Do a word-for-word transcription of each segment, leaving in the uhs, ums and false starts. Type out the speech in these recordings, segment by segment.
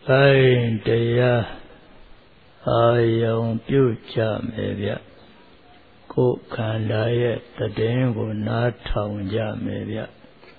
Kain Daya Ayong Pyucha Mevya Ko Kandaya Tadengo Natang Jamevya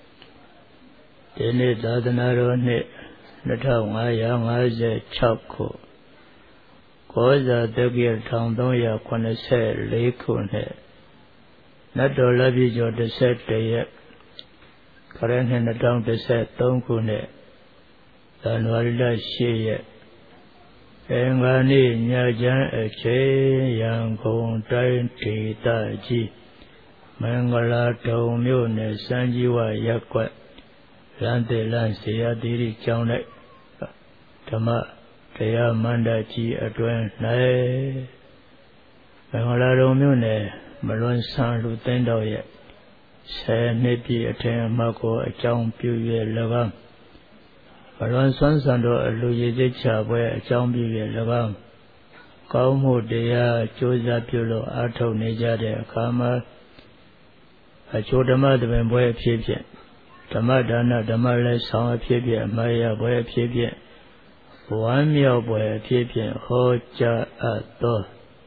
Dene Dadanaro Ne Natawaya Ngaze Chako Koza Degir Tangdoya Kwanese Lekune Nato Labijo de Set Daya Karen Natang de Set Tongkune Tanwalda Sheye Engani Nyajan Eche Yang Kong Tai Tita Ji Mangala Tomyo Ne Sanjiwa Yakwa Lante Lansia Diri Chaunet Tama Taya Manda Ji Adwen Nae Mangala Tomyo Ne Malon San Lutendo Ye Se Nepi Aten Mako Achang Puye Lagam Malon San Sando Luye Chabwe Achang Puye Lagam Kaumu Dea Joza Pulo Ato Nejade Kama Achodama the Boy Pipian Tamadana Damale Sang Pipian Maya Boy Pipian One Mio Boy Pipian Hoja Ato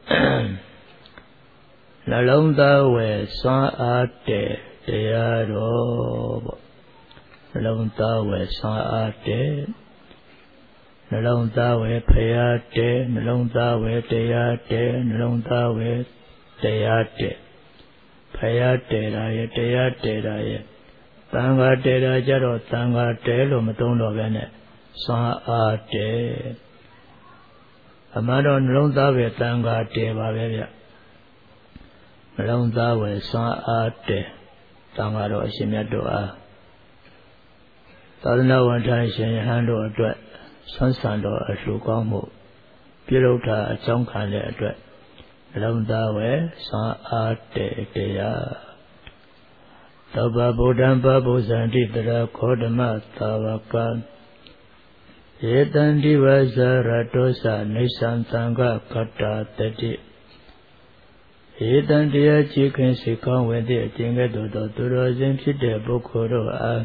Lalonda we San Ate Deado Lalonda we San Ate Lalonda we Payate Lalonda we Deate Lalonda we Deate Payate Raye Deate Raye Tanga Dera Jaro Tanga Telo Matono Vene San Ate Amado Lalonda we Tanga Deva Vevia Malonda we San Ate Tangaro Shimiadoa Tadana one time Shin Hando Adwet Sansando Ashukamu Pilota Chongkane Adwet Malonda we San Ate Dea Taba Bodhan Babu Zandi Dara Kodama Tawaka Yetandi Vaza Ratosa Nisan Tanga Kata Teti Etan Dia Chicken Sikon with the Tinga do Durazin Pide Bokoro A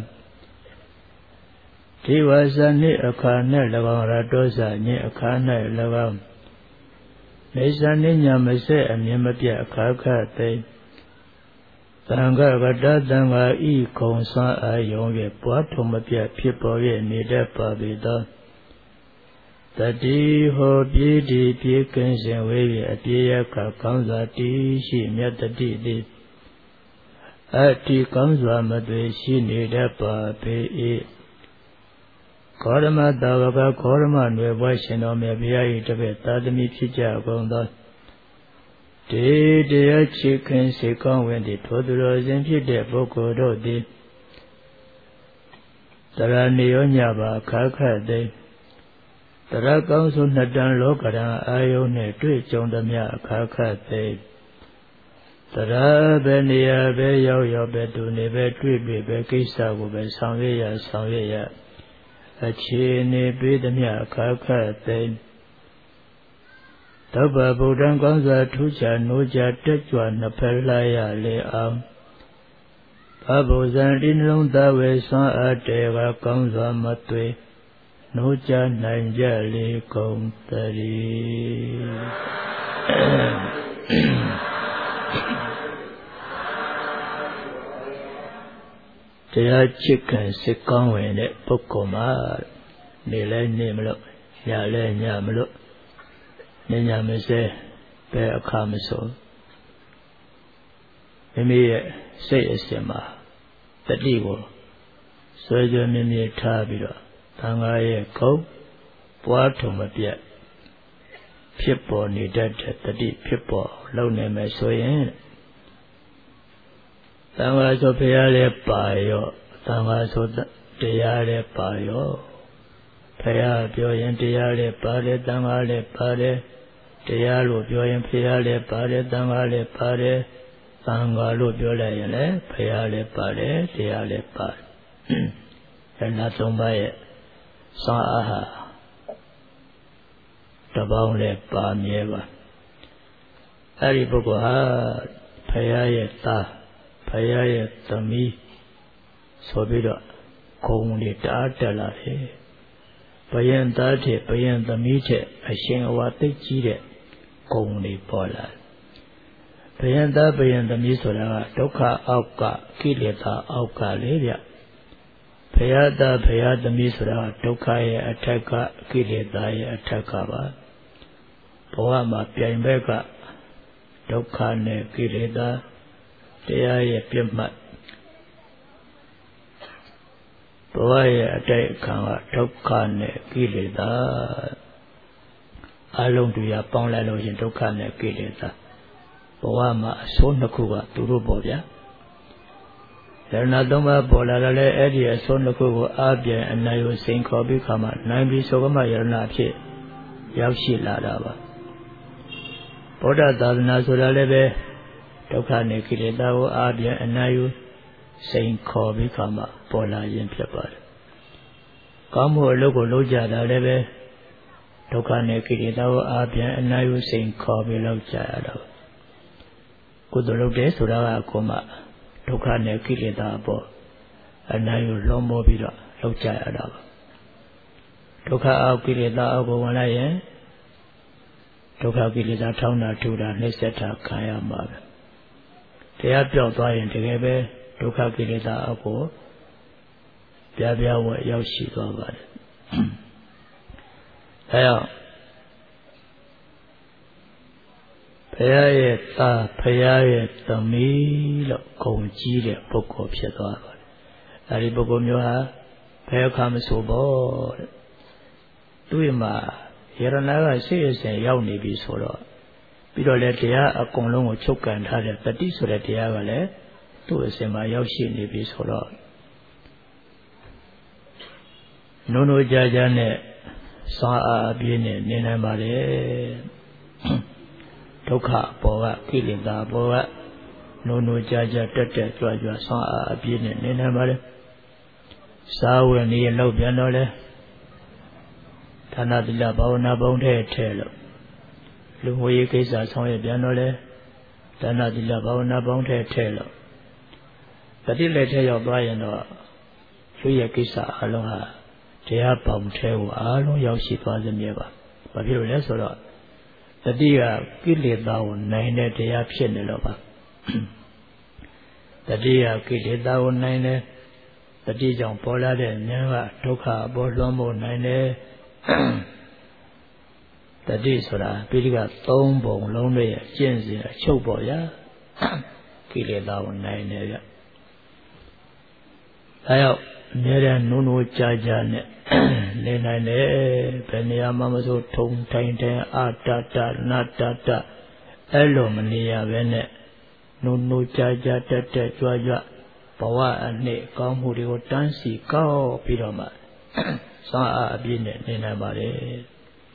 Tiwasa Ni Akane Lavam Radosa Ni Akane Lavam Nisani Yamase and Yamapia Kaka Te Tanga Gada Danga E Konsa Ayonge Puatomapia People Nida Pabida Tadi ho bidi piken sen wewe apiya ka kamza ti shi myatati di ati kamza matwe shi nida pa pe e Korama Davaka Korama Nwe Shino Mebiya Itabe Tadami Pija Gonda De Dea Chicken Sikon Wendy Toduro Zempide Boko Rodi Taraniyo Nyaba Kaka De Tara Council Nadan Lokara Ayone Tui Chondamia Kaka Te Tara Benia Be Yo Yo Betuni Be Tui Be Kisa Be Sanveya Sanveya Achini Bidamia Kaka Te Taba Budan Gonza Tuja Nuja Techua Napelaya Le Am Abu Zandin Londa We San Ateva Gonza Matwe Noja Nanjali Komtari Tia chicken sikon when it pokoma Nile Nimlo Yale Yamlo Ninyamise Bear Kamiso Mimi say a sema the Digo Surgeon Mimi Tabiro Tangaye Ko Puatomapia Pipo needed the deep Pipo Lone Mesoyen Tangaso Piale Payo Tangaso Diale Payo Paya Pioyen Diale Pare Tangale Pare Dialo Pioyen Piale Pare Tangale Pare Tangalo Piole Piale Pare Diale Pare and not on by it. Saha Tabone Pamieva Ariboha Payayeta Payayetami Sobida Kongli Tatala Bayan Dati, Bayan the Mite, a shame of what they cheated, only Pola. Bayan da Bayan the Misora, Doka Auka, Kileta Auka Ledia. Payada Payada Misra, Dokaya Ataka, Kileta Atakaba. Poama Piambeka, Dokane Kileta, Dea Pimat. Poaya Ataka, Dokane Kileta. Along to your Pongalo in Dokane Kileta. Poama Sonakuga, Turubobia. Yanadoma Bolale Edia Sonaku Abia and Nayo Saint Kobi Kama, Nambi Sogama Yarnapi, Yashi Ladaba. Poda Nazuralebe, Tokane Kiledao Abia and Nayo Saint Kobi Kama, Pola Yimpiapat. Kamu Logo Loja Lebe, Tokane Kiledao Abia and Nayo Saint Kobi Loja. Kudolobe Sura Koma. Tokane Kileta Bo, and now you Lomo Bida, Locha. Toka out Kileta Abo one I Toka Kileta Towna to the Neseta Kaya Mab. They are built by in together, Toka Kileta Abo, Yabia wa Yoshi Gavad. Hell. Payata, Payata, Milo, Conchile, Poco Pietava. Aribogomioha, Payakam Sobo. Duima, Yeranaga says a yauni be solo. Bidoletia, a conlong choke and had a petisoletia vale, to a semi yoshi be solo. Nono Jajane, Sa Bine, Ninamare. Toka Boa, Kilida Boa, Nono Jaja Tete, Joja Sa Abine, Ninamare. Saw and near low pianole. Tanadilla Bauna Bonte Telo. Lumoy Kisa Soy Pianole. Tanadilla Bauna Bonte Telo. The letter of Brian or Suya Kisa Aloha. They are Bonte, Alo Yoshi for the Neva. But you less or not. The dear Kilida nine at the Apshenelova. The dear Kilida nine, the Dijon Pola de Neva, Toka, Bolombo nine, the Disora, Pidiga, Tombo, Lonely, Jensi, Choboya, Kilida nine. I have near Nunu Jajan. Nene ne Penia Mamazo Tong Tainten Atata Natata Elomania Vene Nunu Jaja Tete Joja Pawa and Ne Kamurio Tansi Kao Pirama Sa Abine Nena Mare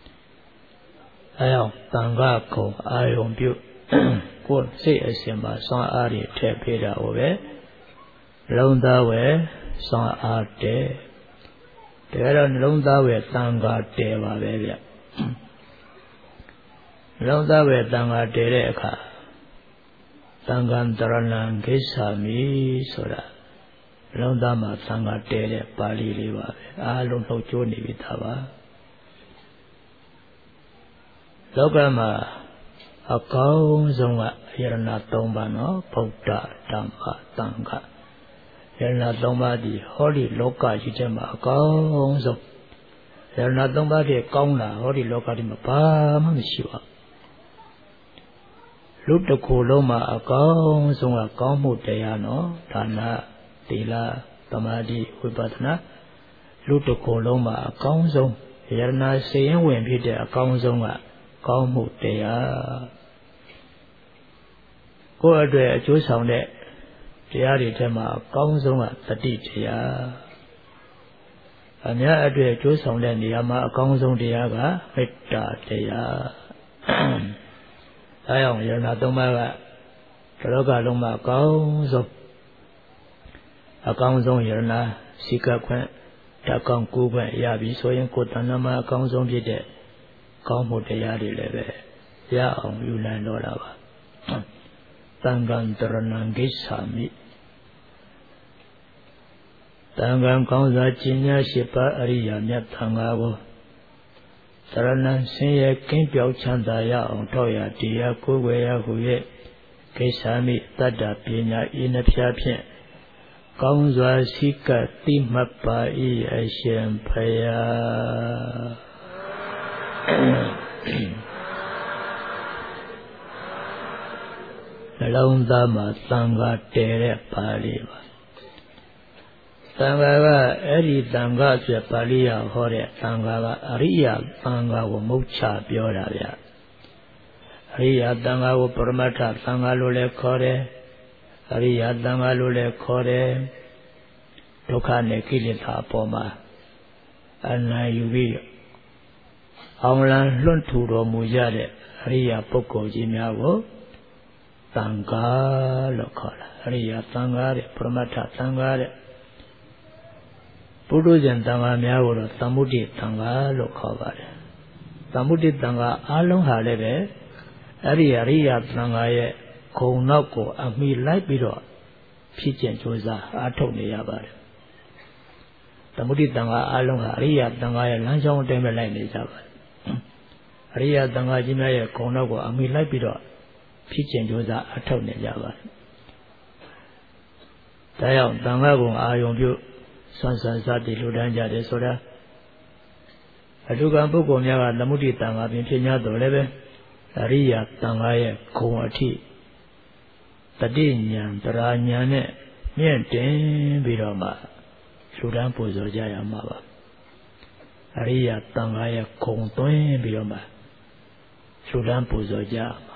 Ayo Tangako Ayon Bu Go say a simba Sa Ari Tepida Ove Londa We Sa Arte There are Londa with Tanga Deva Vega. Londa with Tanga Dereka Tangandranan Gesami Sora Londama Tanga Dere Pali Liva. I don't know Johnny Vitava Logama Akau Zonga Yerna Tombano Pota Tamba Tanga. Yerna Dombadi, Holy Loka Jitema, Gonzo. Yerna Dombadi, Gona, Holy Loka Dimapa, Mamishua. Luta Koloma, a Gonzo, a Gomu Deano, Tana, Tila, Tamadi, Wipatna. Luta Koloma, a Gonzo. Yerna saying when Peter, a Gonzo, a Gomu Dea. Go address, Joe sounded. Tiari tema kong zonga tadi dia. Anya ada jo song dan dia ma kong zong dia ga metta dia. Ayong yana toma ga kalau ga long ma kong zong. Akong zong yana sika kwan ta kong ku kwan ya bi so yin ko tan ma kong zong phit de kong mu dia de le be ya ong yu nan lo la ba. Tangan terenang Gesami Tangan Kongsa Jinya Shipa Ariya Nyat Tangago သရဏံဆင်းရဲကင်းပြောက်ချမ်းသာရအောင်ထောက်ရတရားကိုယ်ွယ်ရဟု၍ကိစ္ဆာမိတတ္တပညာဤနှဖျားဖြင့်ကောင်းစွာစိကတိမှတ်ပါ၏အရှင်ဖယားနှလုံးသားမှာသံဃာတည်တဲ့ပါဠိပါသံဃာကအဲ့ဒီသံဃာဆိုပါဠိရဟောတဲ့သံဃာကအရိယသံဃာကိုမုတ်ချပြောတာဗျအရိယသံဃာကိုပရမတ္ထသံဃာလို့လည်းခေါ်တယ်အရိယသံဃာလို့လည်းခေါ်တယ်ဒုက္ခနဲ့ကိလေသာအပေါ်မှာအနာယူပြီးအောင်လံလွန့်ထူတော်မူရတဲ့အရိယပုဂ္ဂိုလ်ကြီးများကိုသံဃာလို့ခေါ်တာအရိယသံဃာတဲ့ပရမတ္ထသံဃာတဲ့ပုထုဇဉ်သံဃာများကိုတော့သမ္မုဒိသံဃာလို့ခေါ်ပါတယ်သမ္မုဒိသံဃာအားလုံးဟာလည်းပဲအဲ့ဒီအရိယသံဃာရဲ့ခုံနောက်ကိုအမိလိုက်ပြီးတော့ဖြစ်ကျင့်ကြိုးစားအားထုတ်နေရပါတယ်သမ္မုဒိသံဃာအားလုံးဟာအရိယသံဃာရဲ့လမ်းကြောင်းအတိုင်းပဲလိုက်နေကြပါတယ်အရိယသံဃာကြီးများရဲ့ခုံနောက်ကိုအမိလိုက်ပြီးတော့ဖြစ်ကျင့်ကြိုးစားအားထုတ်နေကြပါတယ်ဒါကြောင့်သံဃာကုံအာယုံပြုဆွမ်းဆန်စားတည်လူတန်းကြတယ်ဆိုတာအထုကံပုဂ္ဂိုလ်များကသမုဒိတံဃာပင်ဖြစ်냐တော်လည်းပဲအရိယတံဃာရဲ့ဂုဏ်အထိတတိညာတရာညာနဲ့မြင့်တင်ပြီးတော့မှလူတန်းပူဇော်ကြရမှာပါအရိယတံဃာရဲ့ဂုဏ်သွင်းပြီးတော့မှလူတန်းပူဇော်ကြရမှာ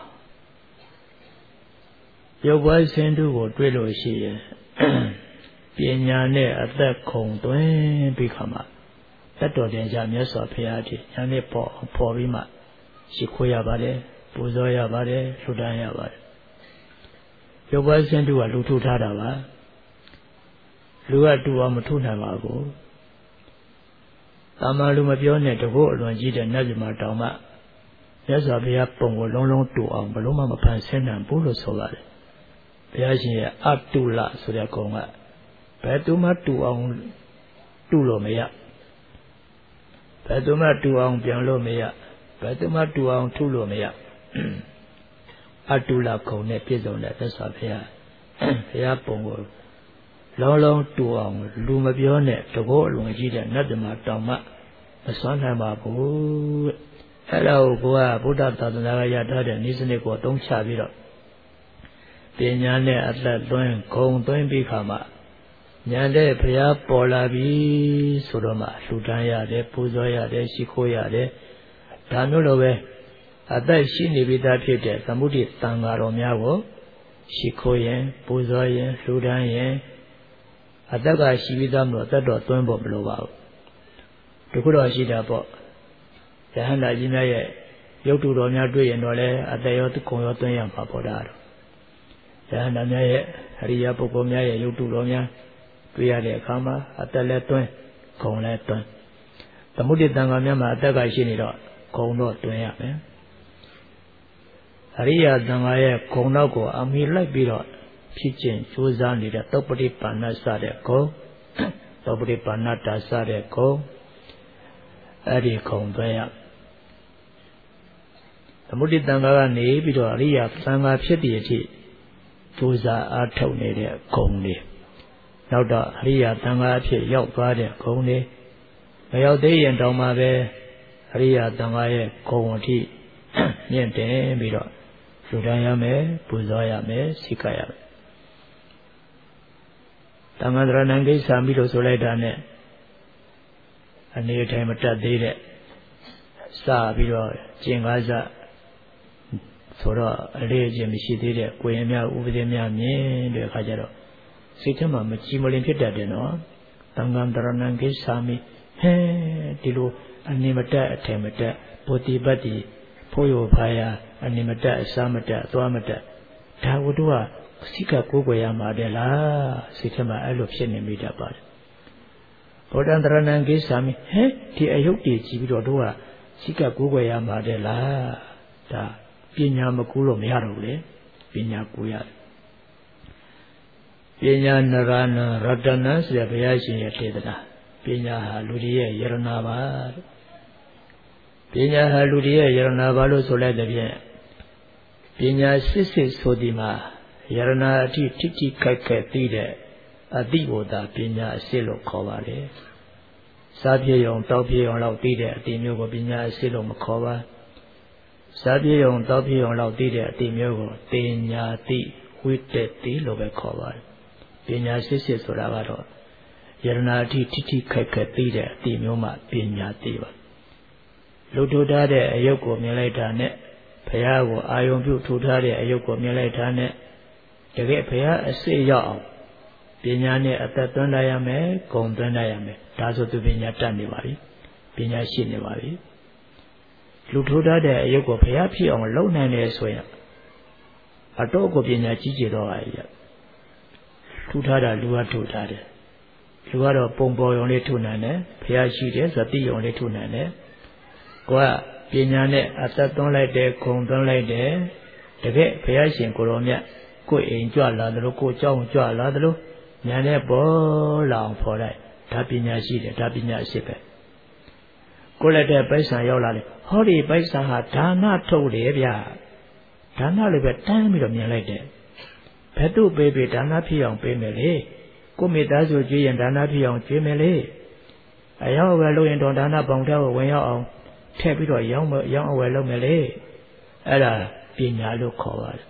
ရုပ်ပွားဆင်းတုကိုတွေ့လို့ရှိရင်ပညာနဲ့အသက်ခုံသွင်းပြီးခါမှတတ်တော်တင်ကြမြတ်စွာဘုရားကြီးညာနဲ့ပေါ်ပေါ်ပြီးမှရှိခိုးရပါတယ်ပူဇော်ရပါတယ်လှူဒန်းရပါတယ်ရုပ်ပွားဆင်းတုကလူထုထားတာပါလူကတူအောင်မထုနိုင်ပါဘူးတာမန်လူမပြောနဲ့တကုတ်အလွန်ကြီးတဲ့နတ်ပြည်မှာတောင်မှမြတ်စွာဘုရားပုံကိုလုံးလုံးတူအောင်ဘလို့မှမဖန်ဆင်းနိုင်ဘူးလို့ဆိုပါတယ်ဘုရားရှင်ရဲ့အတုလဆိုတဲ့ကုံကဘယ်သူမှတူအောင်တူလို့မရဘယ်သူမှတူအောင်ပြောင်းလို့မရဘယ်သူမှတူအောင်ထုလို့မရအတုလကုံနဲ့ပြည့်စုံတဲ့သက်စွာဘုရားဘုရားပုံကိုလုံးလုံးတူအောင်လူမပြောနဲ့တကောအလွန်ကြီးတဲ့နတ်ဓမ္မတောင်မှမစွမ်းနိုင်ပါဘူးအဲ့ဒါကိုကဗုဒ္ဓသာသနာကရထားတဲ့ဤစနစ်ကိုအသုံးချပြီးတော့ပညာနဲ့အသက်သွင်းဂုံသွင်းပြီးခါမှညာတဲ့ဘုရားပေါ်လာပြီဆိုတော့မှလှူဒန်းရတယ်ပူဇော်ရတယ်ရှိခိုးရတယ်ဒါမျိုးလိုပဲအသက်ရှိနေပြီသားဖြစ်တဲ့သမုဒိသံဃာတော်များကိုရှိခိုးရင်ပူဇော်ရင်လှူဒန်းရင်အသက်ကရှိပြီးသားမလို့အသက်တော်သွင်းဖို့မလိုပါဘူးဒီခုတော့ရှိတာပေါ့ယဟန္တာကြီးများရဲ့ရုပ်တုတော်များတွေ့ရင်တော့လေအသက်ရောခုံရောသွင်းရမှာပေါ့ဒါတော့ယဟန္တာများရဲ့အရိယာပုဂ္ဂိုလ်များရဲ့ရုပ်တုတော်များတွေ့ရတဲ့အခါမှာအသက်လည်းသွင်းဂုံလည်းသွင်းသမုဒိတံဃာများမှာအသက်ကရှိနေတော့ဂုံတော့သွင်းရမယ်အရိယာသံဃာရဲ့ဂုံတော့ကိုအမိလိုက်ပြီးတော့ဖြစ်ခြင်းကြိုးစားနေတဲ့သုပ္ပတိပါဏတ်စတဲ့ဂုံသုပ္ပတိပါဏတ်တာစတဲ့ဂုံအဲ့ဒီဂုံသွင်းရသမုဒိတံဃာကနေပြီးတော့အရိယာသံဃာဖြစ်တဲ့အထိကြိုးစားအားထုတ်နေတဲ့ဂုံတွေနောက်တော့အရိယာသံဃာအဖြစ်ရောက်သွားတဲ့ဂုံတွေမရောက်သေးရင်တောင်မှပဲအရိယာသံဃာရဲ့ဂုံအထိမြင့်တင်ပြီးတော့လှူဒန်းရမယ်ပူဇော်ရမယ်စိတ်ကရမယ်သံဃာတရဏံကိစ္ဆာမိလို့ဆိုလိုက်တာနဲ့အနေထိုင်မတတ်သေးတဲ့စပြီးတော့ကျင်ကားစဆိုတော့အလေးအကျင့်မရှိသေးတဲ့ကိုရင်များဥပဒေများမြင်တဲ့အခါကျတော့စိတ်ထဲမှာမကြည်မလင်ဖြစ်တတ်တယ်နော်သံဃာတရဏံကိစ္ဆာမိဟဲဒီလိုအနေမတက်အထင်မတက်ပုတိပတ္တိဖို့ရဖာယာအနေမတက်အစားမတက်အသွားမတက်ဒါဝတ္ထုကစိတ်ကကိုးကွယ်ရမှာတဲ့လားစိတ်ထဲမှာအဲ့လိုဖြစ်နေမိတတ်ပါတယ်ဗုဒ္ဓံတရဏံကိစ္ဆာမိဟဲဒီအယုတ်တည်ကြည့်ပြီးတော့တို့ကစိတ်ကကိုးကွယ်ရမှာတဲ့လားဒါပညာမကူလို့မရတော့ဘူးလေပညာကူရတယ်ပညာနရဏရတနာဆိုတဲ့ဘုရားရှင်ရဲ့ထေသနာပညာဟာလူကြီးရဲ့ယရနာပါဘညာဟာလူတွေရဲ့ယရနာဘာလို့ဆိုလိုက်တဲ့ဖြင့်ပညာစစ်စစ်ဆိုဒီမှာယရနာအထိထိထိခိုက်ခိုက်သိတဲ့အတိဝဒပညာအစစ်လို့ခေါ်ပါတယ်စားပြေုံတောက်ပြေုံလောက်သိတဲ့အတိမျိုးကိုပညာအစစ်လို့မခေါ်ပါစားပြေုံတောက်ပြေုံလောက်သိတဲ့အတိမျိုးကိုတင်ညာတိဝိတ္တတိလို့ပဲခေါ်ပါတယ်ပညာစစ်စစ်ဆိုတာကတော့ယရနာအထိထိထိခိုက်ခိုက်သိတဲ့အတိမျိုးမှပညာတိပါလူထူထားတဲ့အယုတ်ကိုမြင်လိုက်တာနဲ့ဘုရားကိုအာယုံပြုထူထားတဲ့အယုတ်ကိုမြင်လိုက်တာနဲ့တကယ်ဘုရားအစစ်ရောက်အောင်ပညာနဲ့အသက်သွင်းလိုက်ရမယ်ဂုဏ်သွင်းလိုက်ရမယ်ဒါဆိုသူပညာတတ်နေပါပြီပညာရှိနေပါပြီလူထူထားတဲ့အယုတ်ကိုဘုရားဖြစ်အောင်လုပ်နိုင်တယ်ဆိုရင်အတော့ကိုပညာကြီးကျယ်တော့ပါရဲ့ထူထားတာလူကထူထားတယ်လူကတော့ပုံပေါ်ရုံလေးထူနိုင်တယ်ဘုရားရှိတယ်ဆိုသိရုံလေးထူနိုင်တယ်ကိုကပညာနဲ့အသက်သွင်းလိုက်တယ်ဂုဏ်သွင်းလိုက်တယ်တကယ်ဘုရားရှင်ကိုရောမြတ်ကိုယ်အိမ်ကြွလာတယ်လို့ကိုယ်เจ้าကြွလာတယ်လို့ညာနဲ့ပေါ်လာအောင်ဖော်လိုက်ဒါပညာရှိတယ်ဒါပညာရှိပဲကိုယ်လက်တဲ့ပိုက်ဆံရောက်လာတယ်ဟောဒီပိုက်ဆံဟာဒါနထုတ်တယ်ဗျဒါနလည်းပဲတန်းပြီးတော့မြင်လိုက်တယ်ဘယ်သူ့ပေးပေးဒါနဖြစ်အောင်ပေးမယ်လေကိုမိသားစုကြွေးရင်ဒါနဖြစ်အောင်ကြွေးမယ်လေအယောက်ဝယ်လို့ရင်တော့ဒါနပေါင်ထဲကိုဝင်ရောက်အောင်ထည့်ပြီးတော့ရောင်းရောင်းအဝယ်လုပ်မယ်လေအဲ့ဒါပညာလို့ခေါ်ပါတယ်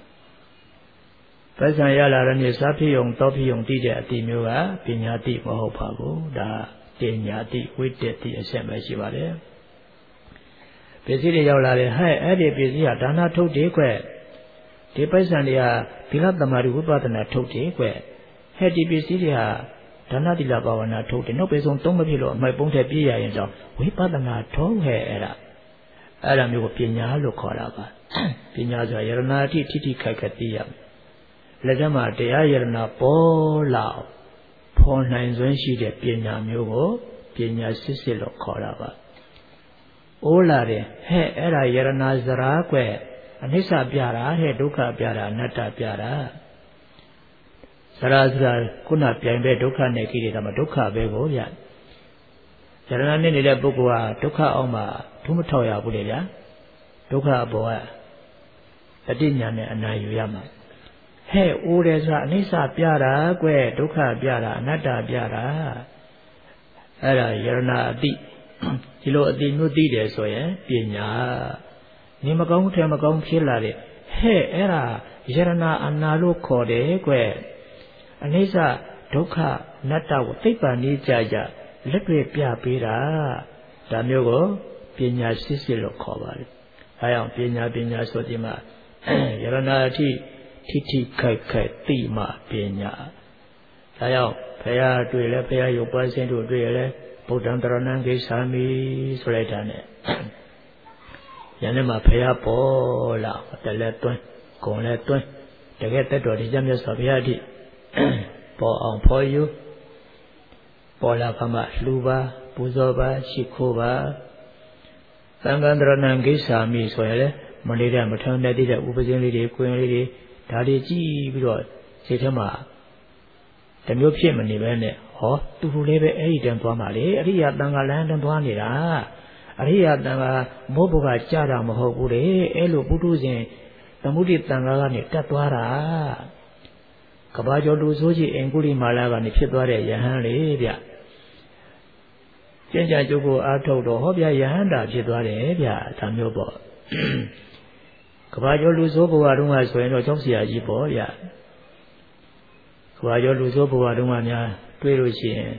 ပစ္စံရလာတဲ့နေ့စားဖြစ်ုံတောဖြစ်ုံတည်တဲ့အတိမျိုးကပညာတိမဟုတ်ပါဘူးဒါပညာတိဝိတ္တတိအဆက်ပဲရှိပါတယ်ပစ္စည်းတွေရောက်လာတယ်ဟဲ့အဲ့ဒီပစ္စည်းကဒါနထုတ်တယ်ကွဒီပစ္စံတွေကသီလသမာဓိဝိပဿနာထုတ်တယ်ကွဟဲ့ဒီပစ္စည်းတွေကဒါနသီလဘာဝနာထုတ်တယ်နောက်ပေဆုံးသုံးမဖြစ်လို့အမိုက်ပုံးထဲပြည့်ရရင်တော့ဝိပဿနာထုတ်ဟဲ့အဲ့ဒါအဲ့ဒါမျိုးကိုပညာလို့ခေါ်တာပါပညာဆိုတာယရနာတိထိထိခိုက်ခိုက်သိရမယ်လက်ထက်မှာတရားယရနာပေါ်လာဖော်နိုင်စွမ်းရှိတဲ့ပညာမျိုးကိုပညာစစ်စစ်လို့ခေါ်တာပါအိုးလာတယ်ဟဲ့အဲ့ဒါယရနာစရာကွအနိစ္စပြတာဟဲ့ဒုက္ခပြတာအနတ္တပြတာစရာစရာခုနပြိုင်ပဲဒုက္ခနဲ့ကိလေသာမှာဒုက္ခပဲကိုဗျယရနာနဲ့နေတဲ့ပုဂ္ဂိုလ်ဟာဒုက္ခအောင်မှာဒုမထောက်ရဘူးလေဗျာဒုက္ခအပေါ်ကအတိညာနဲ့အနာယူရမှာဟဲ့အိုးတယ်ဆိုတာအနိစ္စပြတာကွဒုက္ခပြတာအနတ္တပြတာအဲ့ဒါယရနာအတိဒီလိုအတိမျိုးသိတယ်ဆိုရင်ပညာနေမကောင်းထဲမကောင်းဖြစ်လာတဲ့ဟဲ့အဲ့ဒါယရနာအနာလို့ခေါ်တယ်ကွအနိစ္စဒုက္ခအနတ္တကိုသိပ္ပံနေကြကြလက်တွေပြပေးတာဒါမျိုးကိုပညာစစ်စစ်လို့ခေါ်ပါတယ်အဲအောင်ပညာပညာဆိုဒီမှာယရနာအထိထိထိခိုက်ခိုက်သိမှပညာဒါကြောင့်ဘုရားတွေ့လဲဘုရားရုပ်ပွားခြင်းတို့တွေ့ရလဲဗုဒ္ဓံတရဏံဂိသာမိဆိုလိုက်တာနဲ့ယနေ့မှာဘုရားပေါ်လာတလဲတွန်းဂုံလဲတွန်းတကယ်တက်တော်ဒီကြမြတ်စွာဘုရားအထိပေါ်အောင်ဖော်ယူပေါ်လာခမှလှူပါပူဇော်ပါရှိခိုးပါသံဃာတရဏံဂိသာမိဆိုရလဲမလေးတဲ့မထုံတဲ့တည်တဲ့ဥပဇင်းလေးတွေကိုယ်လေးတွေဒါတွေကြည့်ပြီးတော့စိတ်ထဲမှာတမျိုးဖြစ်မနေပဲနဲ့ဟောသူတို့လည်းပဲအဲ့ဒီတန်းသွားမှလေအရိယာတန်ခါလမ်းတန်းသွားနေတာအရိယာတန်ခါမိုးဘုကကြာတာမဟုတ်ဘူးလေအဲ့လိုပုထုဇဉ်သမုဒိတန်ခါကနေတက်သွားတာကဘာကျော်လူဆိုးကြီးအင်ကုလိမာလာကနေဖြစ်သွားတဲ့ယဟန်လေဗျကျင့်ကြံကြုတ်ကိုအားထုတ်တော့ဟောဗျာယဟန်တာဖြစ်သွားတယ်ဗျဒါမျိုးပေါ့ကဘာကျော်လူဆိုးဘဝတုန်းကဆိုရင်တော့ကျောင်းဆရာကြီးပေါ့ဗျကဘာကျော်လူဆိုးဘဝတုန်းကများတွေးလို့ရှိရင်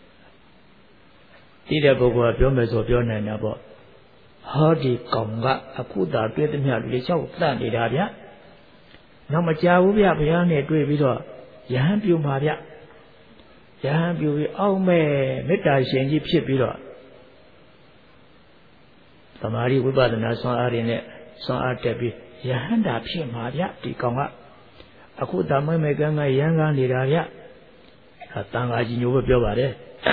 တိတဲ့ပုဂ္ဂိုလ်ကပြောမယ်ဆိုပြောနိုင်တာပေါ့ဟောဒီကောင်ကအခုသာတွေ့သမျှလူတွေလျှောက်တတ်နေတာဗျနောက်မကြဘူးဗျဘုရားနဲ့တွေ့ပြီးတော့ယဟန်ပြုမှာဗျယဟန်ပြုပြီးအောက်မဲ့မေတ္တာရှင်ကြီးဖြစ်ပြီးတော့သမာဓိဝိပဿနာဆွမ်းအားတွေနဲ့ဆွမ်းအားတက်ပြီးယဟန်တာဖြစ်မှာဗျဒီကောင်ကအခုတမွေးမဲ့ကံကရန်ကားနေတာဗျအဲတန်ဃာကြီးညို့ပဲပြောပါတယ်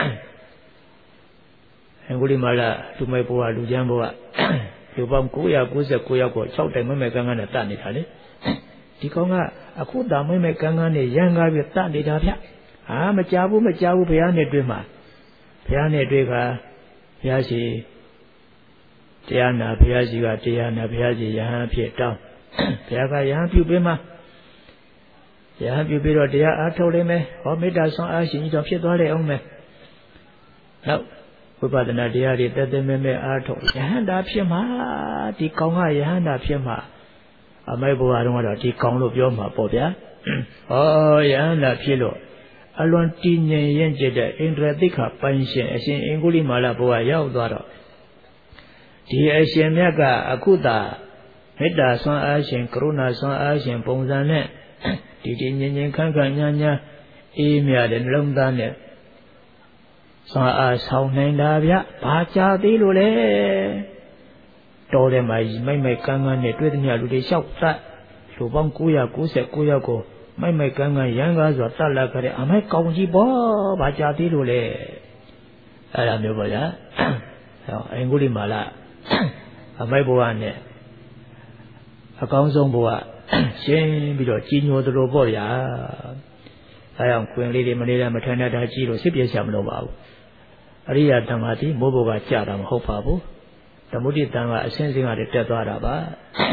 အင်္ဂုလိမာလာလူမိုက်ဘဝလူချမ်းဘဝလူပေါင်း၉၉၉ယောက်ကို၆တိုင်မွေးမဲ့ကံကနဲ့တတ်နေတာလေဒီကောင်ကအခုတမွေးမဲ့ကံကနဲ့ရန်ကားပြီးတတ်နေတာဗျဟာမကြဘူးမကြဘူးဘုရားနဲ့တွေ့မှာဘုရားနဲ့တွေ့ခါဘုရားရှိတရားနာဘုရားရှိခိုးတရားနာဘုရားရှိယဟန်ဖြစ်တောင်းဘုရားကယဟန်ပြုပေးမှာယဟန်ပြုပြီးတော့တရားအားထုတ်လိမ့်မယ်ဟောမေတ္တာဆွမ်းအားရှင်ကြီးတော့ဖြစ်သွားလေအောင်မယ်နောက်ဝိပဿနာတရားတွေတက်တက်မဲမဲအားထုတ်ယဟန်တာဖြစ်မှာဒီကောင်ကယဟန်တာဖြစ်မှာအမေဘုရားတော်ကတော့ဒီကောင်လို့ပြောမှာပေါ့ဗျာဟောယဟန်တာဖြစ်လို့အလွန်တည်ငြိမ်ရင်ကျတဲ့ဣန္ဒြေသိက္ခာပိုင်ရှင်အရှင်အင်္ဂုလိမာလဘုရားရောက်သွားတော့ဒီအရှင်မြတ်ကအခုသာမေတ္တာဆွမ်းအားရှင်ကရုဏာဆွမ်းအားရှင်ပုံစံနဲ့ဒီဒီငြိမ်ငြိမ်ခန့်ခန့်ညာညာအေးမြတဲ့နှလုံးသားနဲ့ဆွမ်းအားဆောင်နိုင်တာဗျဘာကြသေးလို့လဲတော်တယ်မှာမိုက်မိုက်ကန်းကန်းနဲ့တွေ့သမျှလူတွေလျှောက်တတ်လူပေါင်း၉၉၉ယောက်ကိုမိုက်မိုက်ကန်းကန်းရန်ကားစွာတတ်လာကြတဲ့အမိုက်ကောင်းကြီးပေါ့ဘာကြသေးလို့လဲအဲ့ဒါမျိုးပေါ့ဗျာဟောအင်္ဂုလိမာလအမိုက်ဘဝနဲ့အကောင်းဆုံးဘဝရှင်းပြီးတော့ကြီးညိုသလိုပေါ့ဗျာအဲအောင်ခွင်လေးတွေမလေးတဲ့မထမ်းတာကြီးလို့စိတ်ပြေချမလို့ပါဘူးအရိယာတန်ခါတိမိုးဘုကကြာတာမဟုတ်ပါဘူးသမုဒိတန်ကအစင်းစင်းကတည်းတက်သွားတာပါ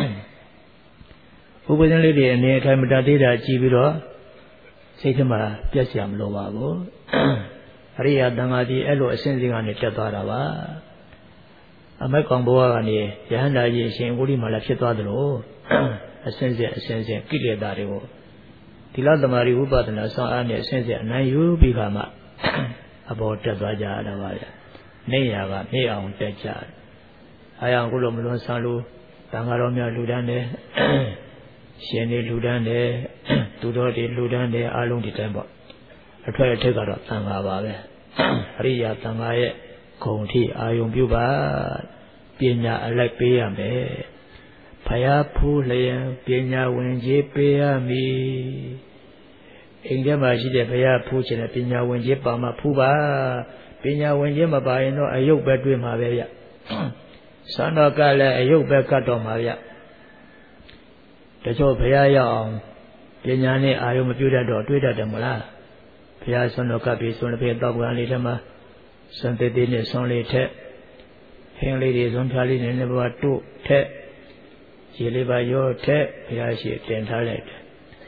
ဘုပ္ပဇင်းလေးတွေအနေအထိုင်မတတ်သေးတာကြည့်ပြီးတော့စိတ်ထဲမှာပြက်စရာမလိုပါဘူးအရိယာတန်ခါတိအဲ့လိုအစင်းစင်းကနေတက်သွားတာပါအမိုက်ကောင်ဘဝကနေယဟန္တာကြီးရှင်ကိုလိမာလာဖြစ်သွားသလိုအစင်းစင်းအစင်းစင်းကိလေသာတွေကိုဒီလောက်တမာရီဝိပဿနာဆောင်အားနဲ့အစင်းစင်းအနိုင်ယူပြီးခါမှအပေါ်တက်သွားကြတာပါဗျနေရကမေ့အောင်တက်ကြတယ်အဲအောင်ကိုလိုမလွန်ဆန်းလို့တန်ဃာတော်များလူတန်းတယ်ရှင်တွေလူတန်းတယ်သူတော်တွေလူတန်းတယ်အားလုံးဒီတိုင်းပေါ့အထွက်အထက်ကတော့တန်ဃာပါပဲအရိယာတန်ဃာရဲ့ဂုဏ်ထိအာယုံပြုပါပညာအလိုက်ပေးရမယ်ဖယားဖူးလျံပညာဝင်ကြီးပေးရမည်အိမ်ထဲမှာရှိတဲ့ဘုရားဖူးချင်တဲ့ပညာဝင်ကြီးပါမှဖူးပါပညာဝင်ကြီးမပါရင်တော့အယုတ်ပဲတွေ့မှာပဲဗျသံတော်ကလည်းအယုတ်ပဲကတ်တော်မှာဗျတချို့ဘုရားရောက်အောင်ပညာနဲ့အာယုံမပြုတတ်တော့တွေးတတ်တယ်မလားဘုရားဆွမ်းတော်ကပ်ပြီးဆွမ်းတဲ့တောက်ကန်လေးထဲမှာဆွမ်းသေးသေးနဲ့ဆွမ်းလေးထက်ဟင်းလေးတွေဆွမ်းဖြားလေးနဲ့လည်းဘာတို့ထက်ရေလေးပါရောထက်ဘုရားရှိတင်ထားလိုက်တယ်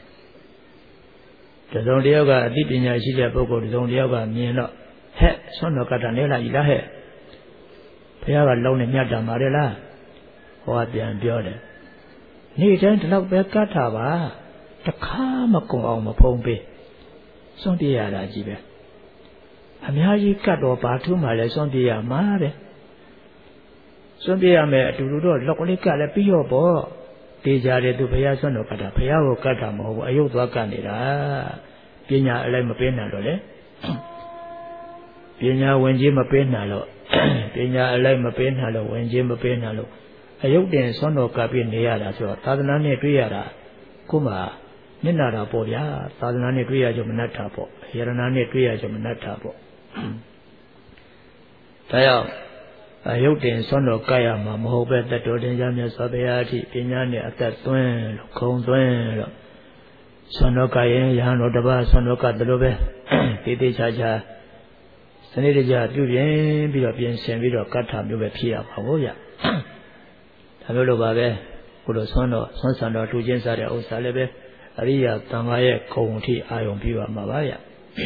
တစုံတယောက်ကအသိပညာရှိတဲ့ပုဂ္ဂိုလ်တစုံတယောက်ကမြင်တော့ဟဲ့ဆွမ်းတော်ကတ္တနဲ့လာပြီလားဟဲ့ဘုရားကလုံးနဲ့မြတ်တာပါလေလားဟောပြန်ပြောတယ်နေ့တိုင်းဒီလောက်ပဲကတ်တာပါတခါမကုံအောင်မဖုံးပေးစွန့်ပြရတာကြီးပဲအများကြီးကတ်တော့ဘာထူးမှလဲစွန့်ပြရမှာတဲ့စွန့်ပြရမယ်အတူတူတော့လောက်ကလေးကလည်းပြီးရောပေါ့တေးကြတယ်သူဘုရားစွန့်တော်ကတ်တာဘုရားကိုကတ်တာမဟုတ်ဘူးအယုတ်သွားကတ်နေတာပညာအလိုက်မပေးနိုင်တော့လေပညာဝင်ကြီးမပေးနိုင်တော့ပညာအလိုက်မပေးနိုင်လို့ဝင်ကြီးမပေးနိုင်လို့အယုတ်တင်စွန့်တော်ကပ်ပြီးနေရတာဆိုတော့သာသနာနဲ့တွေ့ရတာခုမှမျက်နာတာပေါ့ဗျာသာသနာနဲ့တွေ့ရကြမနှတ်တာပေါ့ယရဏနဲ့တွေ့ရကြမနှတ်တာပေါ့ဒါကြောင့်အယုတ်တင်စွန့်တော်ကပ်ရမှာမဟုတ်ပဲတတော်တင်ကြမြတ်စွာဘုရားအထိပညာနဲ့အသက်သွင်းလို့ခုံသွင်းလို့စွန့်တော်ကပ်ရင်ယဟန်တော်တစ်ပါးစွန့်တော်ကပ်တယ်လို့ပဲတေးသေးချာချာစနစ်တကျပြုပြင်ပြီးတော့ပြင်ဆင်ပြီးတော့ကတ်ထာမျိုးပဲဖြစ်ရပါဘူးဗျဒါမျိုးလိုပါပဲကိုလိုဆွမ်းတော်ဆွမ်းဆံတော်ထူချင်းစားတဲ့ဥစ္စာလည်းပဲအရိယာတန်ခါရဲ့ဂုဏ်ထိအာယုံပြုရမှာပါဗျ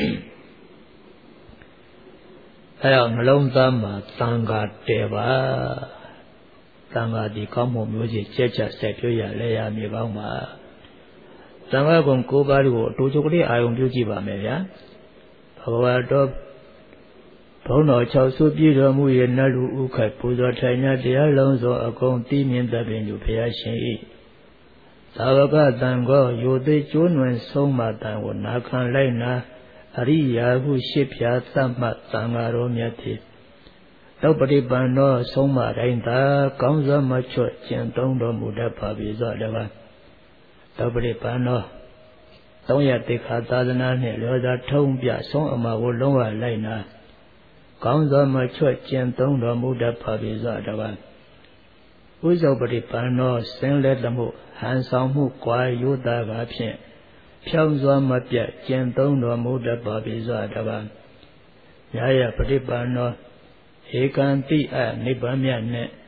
အဲတော့နှလုံးသားမှာတန်ခါတဲပါတန်ခါဒီကောင်းမှုမျိုးကြီးကြက်ကြက်ဆက်ပြရလဲရမြေပေါင်းပါတန်ခါကုံ၉ပါးကိုအတူတူကလေးအာယုံပြုကြည့်ပါမယ်ဗျာဘဂဝါတော်ဘုန်းတော်၆စုပြည့်တော်မူရဲ့နတ်လူဥခိုက်ပူဇော်ထိုင်ညာတရားလုံးစုံအကုန်သိမြင်တတ်ပင်อยู่ဘုရားရှင်၏သာဝကတန်ကိုယိုသိကျိုးနွယ်ဆုံးမတန်ကိုနာခံလိုက်နာအရိယာဟုရှိဖြာသတ်မှတ်သံဃာတော်မြတ်သည်တောပฏิပန်သောဆုံးမတိုင်းသာကောင်းစွာမချွတ်ကျင့်သုံးတော်မူတတ်ပါပြီဆိုတော့လည်းတောပฏิပန်သောသုံးရတိခါသာသနာနှင့်လောသာထုံးပြဆုံးအမှာကိုလုံးဝလိုက်နာကောင်းစွာမချွတ်ကျင့်သုံးတော်မူတတ်ပါပြီဆိုတော့ဥဇောပฏิပန်သောစင်လက်သမှုဟန်ဆောင်မှုကွာယုတာကဖြင့်ဖြောင်းစွာမပြတ်ကျင့်သုံးတော်မူတတ်ပါပြီဆိုတော့ရာယပฏิပန်သောဧကံတိအနိဗ္ဗာန်မြတ်နှင့်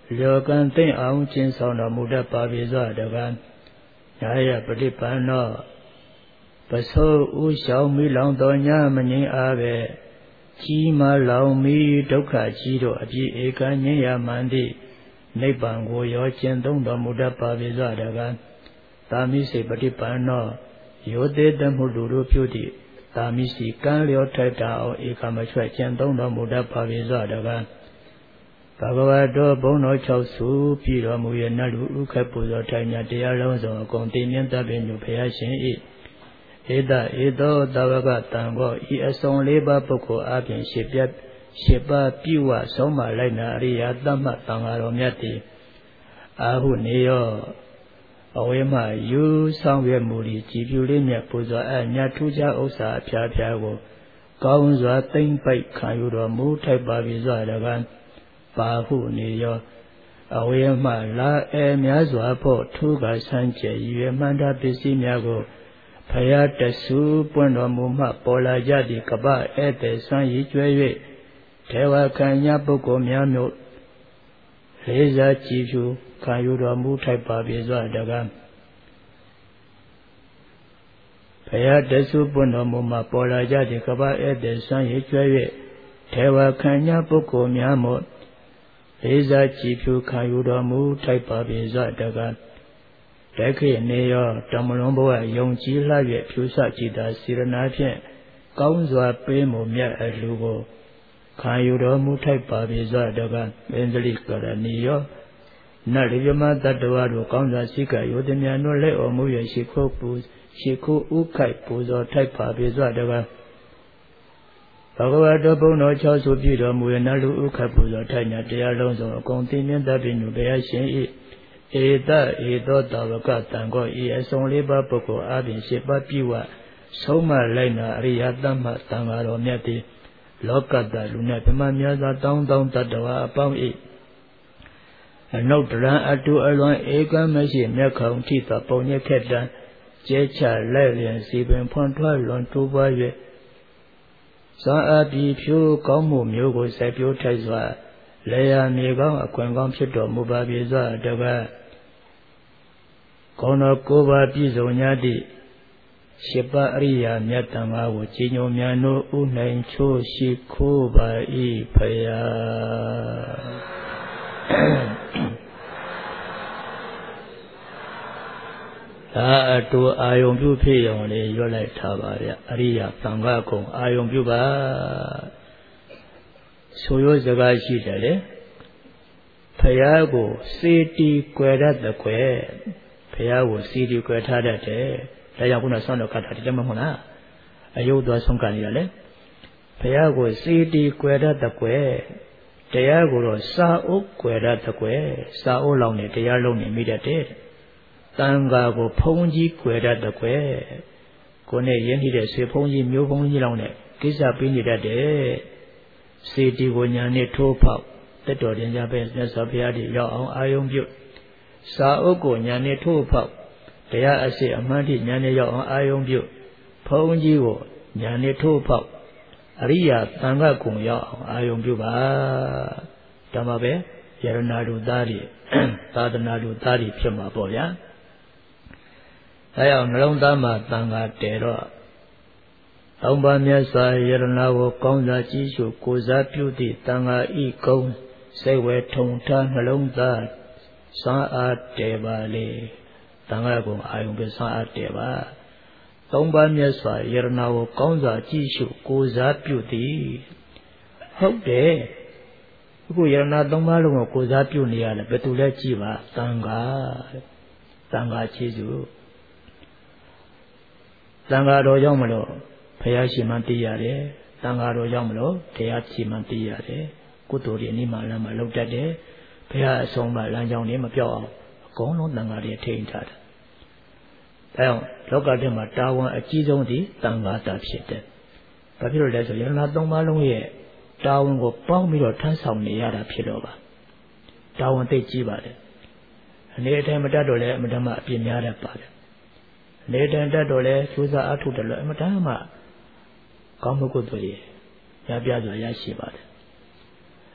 လျော်ကန်သိမ့်အောင်ကျင့်ဆောင်တော်မူတတ်ပါပြီစွာတကားညာရပฏิပန္နောပစိုးဥရှောင်းမိလောင်တော်ညမငြိမ်းအားပဲကြီးမားလောင်မီဒုက္ခကြီးတို့အပြည့်ဧကငြိမ်းရမှန်သည့်နိဗ္ဗာန်ကိုရောကျင့်သုံးတော်မူတတ်ပါပြီစွာတကားသာမိစေပฏิပန္နောယောသေးတမှုလူတို့ပြုသည့်သာမိစီကံလျောထိုက်တာအောင်ဧကမချွတ်ကျင့်သုံးတော်မူတတ်ပါပြီစွာတကားဘဂဝတောဘုံတော်၆စုပြည်တော်မူရဲ့နတ်လူဥက္ကပူဇော်ထိုင်မြတ်တရားလုံးစုံအကုန်တည်မြဲတတ်ပင်ညုဘုရားရှင်၏ဧတဧသောတဝကတံကောဤအစုံလေးပါးပုဂ္ဂိုလ်အပြင်ရှစ်ပြတ်ရှစ်ပါးပြုဝဆုံးမလိုက်နာအရိယာတမ္မသံဃာတော်မြတ်သည်အာဟုနေယောအဝေမယူဆောင်ရွက်မူ၏ကြည်ပြူလေးမြတ်ပူဇော်အပ်မြတ်ထူးခြားဥစ္စာအဖျားဖျားကိုကောင်းစွာသိမ့်ပိုက်ခံယူတော်မူထိုက်ပါပြီစွာတကားပါဟုနေယောအဝေမလာအဲများစွာဖို့ထူးကဆန်းကျယ်ရွယ်မှန်တာပစ္စည်းများကိုဖယားတဆူပွင့်တော်မူမှပေါ်လာကြသည့်ကပ္ပဧည့်သည်ဆန်းရည်ကျွဲ၍ထေဝခံညာပုဂ္ဂိုလ်များမျိုးလေးစားကြည်ဖြူခံယူတော်မူထိုက်ပါပြီစွာတကားဖယားတဆူပွင့်တော်မူမှပေါ်လာကြသည့်ကပ္ပဧည့်သည်ဆန်းရည်ကျွဲ၍ထေဝခံညာပုဂ္ဂိုလ်များမို့လေးစားကြည်ဖြူခံယူတော်မူထိုက်ပါပြီစွာတကားတခိနေယောတမလွန်ဘဝယုံကြည်လှ၍ဖြူစကြည်သာစေရနာဖြင့်ကောင်းစွာပေးမှုမြတ်အလှကိုခံယူတော်မူထိုက်ပါပြီစွာတကားအင်္ဂလိကရဏီယောနတ်ရိမတတ္တဝါတို့ကောင်းစွာစိကယောတမြတ်တို့လက်အော်မူ၍ရှိခိုးပူရှိခိုးဥခိုက်ပူဇော်ထိုက်ပါပြီစွာတကားဘဂဝတောဘုံတော်၆စုပြည့်တော်မူရနတ်လူဥခိုက်ပူဇော်ထိုက်ညာတရားလုံးစုံအကုန်သိမြင်တတ်ပြီညုဘုရားရှင်၏ဧတဧသောတဝကတံကောဤအစုံလေးပါးပုဂ္ဂိုလ်အပြင်ရှစ်ပါးပြုဝဆုံးမလိုက်နာအရိယတမ္မသံဃာတော်မြတ်သည်လောကတ္တလူနဲ့ဗြဟ္မာများစွာတောင်းတောင်းတတ္တဝါအပေါင်း၏အနုတ္တရံအတုအလွန်ဧကမရှိမြတ်ခေါင်ထိသပုံညက်ခက်တံကျဲချလက်လျင်စီပင်ဖွင့်ထွက်လွန်တိုးပွား၍ဇာအပြီဖြိုးကောင်းမှုမျိုးကိုဆက်ပြိုးထိုက်စွာလေယာမြေကောင်းအခွင့်ကောင်းဖြစ်တော်မူပါပြီစွာတကားကောင်းတော်ကိုးပါးပြည့်စုံညာသည့်ရှစ်ပါးအရိယာမြတ်တန်ခါးကိုကြီးညိုမြန်တို့ဥနိုင်ချိုးရှိခိုးပါ၏ဖယားသာအတူအာယုံပြုဖြစ်ရုံလေးရွတ်လိုက်ထားပါဗျအရိယာတန်ခါးကုံအာယုံပြုပါဆိုရိုးစကားရှိတယ်လေဖယားကိုစေတီကွယ်တတ်တဲ့ကွယ်ဖယားကိုစေတီကွယ်ထားတတ်တယ်ဒါကြောင့်ခုနဆောင်းတော်ကတာဒီတမမဟုတ်လားအယုတ်သွားဆုံးကနေတာလေဖယားကိုစေတီကွယ်တတ်တဲ့ကွယ်တရားကိုတော့စာအုပ်ကွယ်တတ်တဲ့ကွယ်စာအုပ်လောင်းနေတရားလုံးနေမိတတ်တယ်တန်ခါကိုဖုံးကြီးကွယ်တတ်တဲ့ကွယ်ကိုနဲ့ရင်းနှီးတဲ့ဆွေဖုံးကြီးမျိုးဖုံးကြီးလောင်းနဲ့ကိစ္စပေးနေတတ်တယ်စေတီကိုညာနဲ့ထိုးဖောက်တက်တော်တင်ကြပဲမြတ်စွာဘုရားတည်ရောက်အောင်အာယုံပြုစာအုပ်ကိုညာနဲ့ထိုးဖောက်တရားအစစ်အမှန်တည်းညာနဲ့ရောက်အောင်အာယုံပြုဖုံးကြီးကိုညာနဲ့ထိုးဖောက်အရိယာသံဃာကုံရောက်အောင်အာယုံပြုပါဒါမှပဲယရနာလူသားတွေသာသနာလူသားတွေဖြစ်မှာပေါ့ဗျာအဲအောင်နှလုံးသားမှာသံဃာတည်တော့တောင်းပါမြတ်စွာယရနာကိုကောင်းစွာကြည့်ရှုကိုစားပြုသည့်တန်ခါဤကုံစိတ်ဝဲထုံထားနှလုံးသားစွမ်းအားတည်ပါလေတန်ခါကုံအာယုံပဲစွမ်းအားတည်ပါတောင်းပါမြတ်စွာယရနာကိုကောင်းစွာကြည့်ရှုကိုစားပြုသည်ဟုတ်တယ်အခုယရနာသုံးပါးလုံးကိုကိုစားပြုနေရတယ်ဘယ်သူလဲကြည့်ပါတန်ခါတန်ခါခြေစုတန်ခါတော်ကြောင့်မလို့ဘုရားရှင်မှသိရတယ်တန်ခါတော်ကြောင့်မလို့တရားရှင်မှသိရတယ်ကုသိုလ်တွေအနည်းမှလမ်းမှာလောက်တတ်တယ်ဘုရားအဆုံးမှလမ်းကြောင်းတွေမပြောက်အောင်အကုန်လုံးတန်ခါတွေထိန်းထားတယ်ဒါကြောင့်လောကထဲမှာတာဝန်အကြီးဆုံးသည်တန်ခါတာဖြစ်တယ်ဘာဖြစ်လို့လဲဆိုရဟန္တာသုံးပါးလုံးရဲ့တာဝန်ကိုပေါင်းပြီးတော့ထမ်းဆောင်နေရတာဖြစ်တော့ပါတာဝန်သိကြီးပါတယ်အနေအထိုင်မတတ်တော့လဲအမတမအပြစ်များတတ်ပါတယ်နေတန်တတ်တော့လဲကျိုးစားအထုတယ်လို့အမတမ်းမှကောင်းမှုကုသိုလ်ရရပြစွာရရှိပါတယ်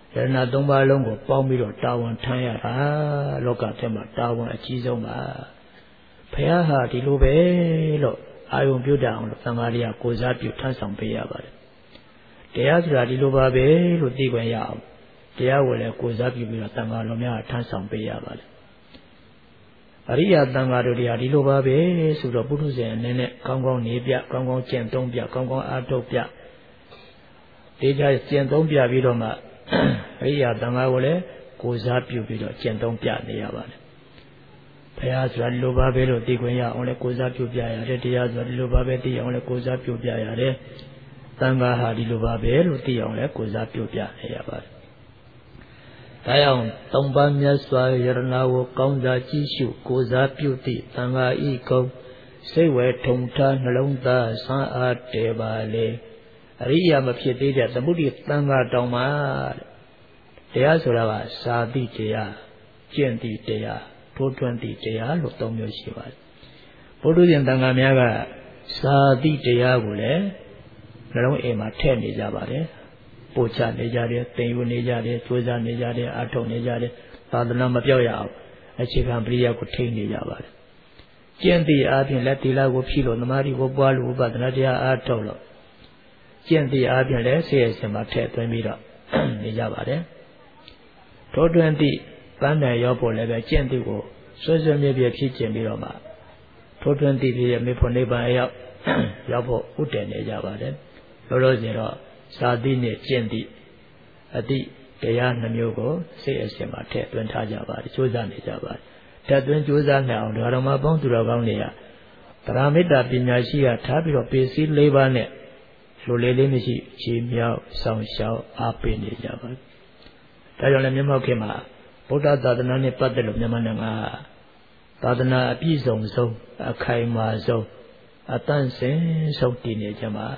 ယရဏသုံးပါးလုံးကိုပေါင်းပြီးတော့တာဝန်ထမ်းရတာလောကထဲမှာတာဝန်အကြီးဆုံးပါဘုရားဟာဒီလိုပဲလို့အာယုံပြုတ်အောင်လို့သံဃာတွေကကိုစားပြုထမ်းဆောင်ပေးရပါတယ်တရားဆိုတာဒီလိုပါပဲလို့သိခွင့်ရအောင်တရားကိုလည်းကိုစားပြုပြီးတော့သံဃာတော်များထမ်းဆောင်ပေးရပါတယ်အရိယာသံဃာတို့တွေကဒီလိုပါပဲဆိုတော့ပုထုဇဉ်အနေနဲ့ကောင်းကောင်းနေပြကောင်းကောင်းကျင့်သုံးပြကောင်းကောင်းအားထုတ်ပြဒီကြကျင့်သုံးပြပြီးတော့မှအရိယာသံဃာကိုလည်းကိုစားပြုပြီးတော့ကျင့်သုံးပြနေရပါတယ်ဘုရားဆိုတာဒီလိုပါပဲလို့သိခွင့်ရအောင်လည်းကိုစားပြုပြရတယ်တရားဆိုတာဒီလိုပါပဲသိအောင်လည်းကိုစားပြုပြရတယ်သံဃာဟာဒီလိုပါပဲလို့သိအောင်လည်းကိုစားပြုပြနေရပါတယ်ဒါကြောင့်သုံးပါးမြတ်စွာယရဏကိုကောင်းစားကြည့်ရှုကိုစားပြုသည့်သံဃာဤကုံစိတ်ဝဲထုံထားနှလုံးသားဆန်းအားတေပါလေအရိယာမဖြစ်သေးတဲ့သမုဒိသံဃာတောင်မှတရားဆိုတာကစာတိတရားကျင့်တိတရားထိုးထွင်းတိတရားလို့သုံးမျိုးရှိပါတယ်ဘုဒ္ဓရှင်သံဃာများကစာတိတရားကိုလည်းနှလုံးအိမ်မှာထည့်နေကြပါတယ်ပို့ချနေကြတယ်သင်ယူနေကြတယ်ကြိုးစားနေကြတယ်အထောက်နေကြတယ်သာသနာမပြောက်ရအောင်အခြေခံပရိယာကိုထိန်းနေကြပါတယ်ကျင့်တိအားဖြင့်လက်တိလာကိုဖြည့်လို့သမာဓိကိုပွားလို့ဥပဒနာတရားအားထုတ်လို့ကျင့်တိအားဖြင့်လည်းဆေးရစင်မှာထည့်သွင်းပြီးတော့နေကြပါတယ်ထိုးထွင်းတိပန်းတယ်ရောက်ဖို့လည်းပဲကျင့်တိကိုဆွေးဆွေးမြေ့မြေ့ဖြစ်ကျင်ပြီးတော့မှထိုးထွင်းတိဖြစ်ရဲ့မေဖို့နိဗ္ဗာန်ရောက်ရောက်ဖို့ဥတည်နေကြပါတယ်လောလောဆယ်တော့စာတိနဲ့ကျင့်တိအတိတရားနှမျိုးကိုစိတ်အစဉ်မှာထည့်သွင်းထားကြပါတယ်ကြိုးစားနေကြပါတယ်ထည့်သွင်းကြိုးစားနေအောင်ဓမ္မပေါင်းသူတော်ကောင်းတွေကသရမေတ္တာပညာရှိကထားပြီးတော့ပေစည်းလေးပါးနဲ့လိုလေးလေးမရှိချီမြောက်ဆောင်ရှောက်အားပေးနေကြပါတယ်ဒါကြောင့်လည်းမြန်မာခေတ်မှာဗုဒ္ဓသာသနာနဲ့ပတ်သက်လို့မြန်မာနိုင်ငံသာသနာအပြည့်စုံဆုံးအခိုင်အမာဆုံးအတန့်စင်ဆုံးတည်နေကြပါ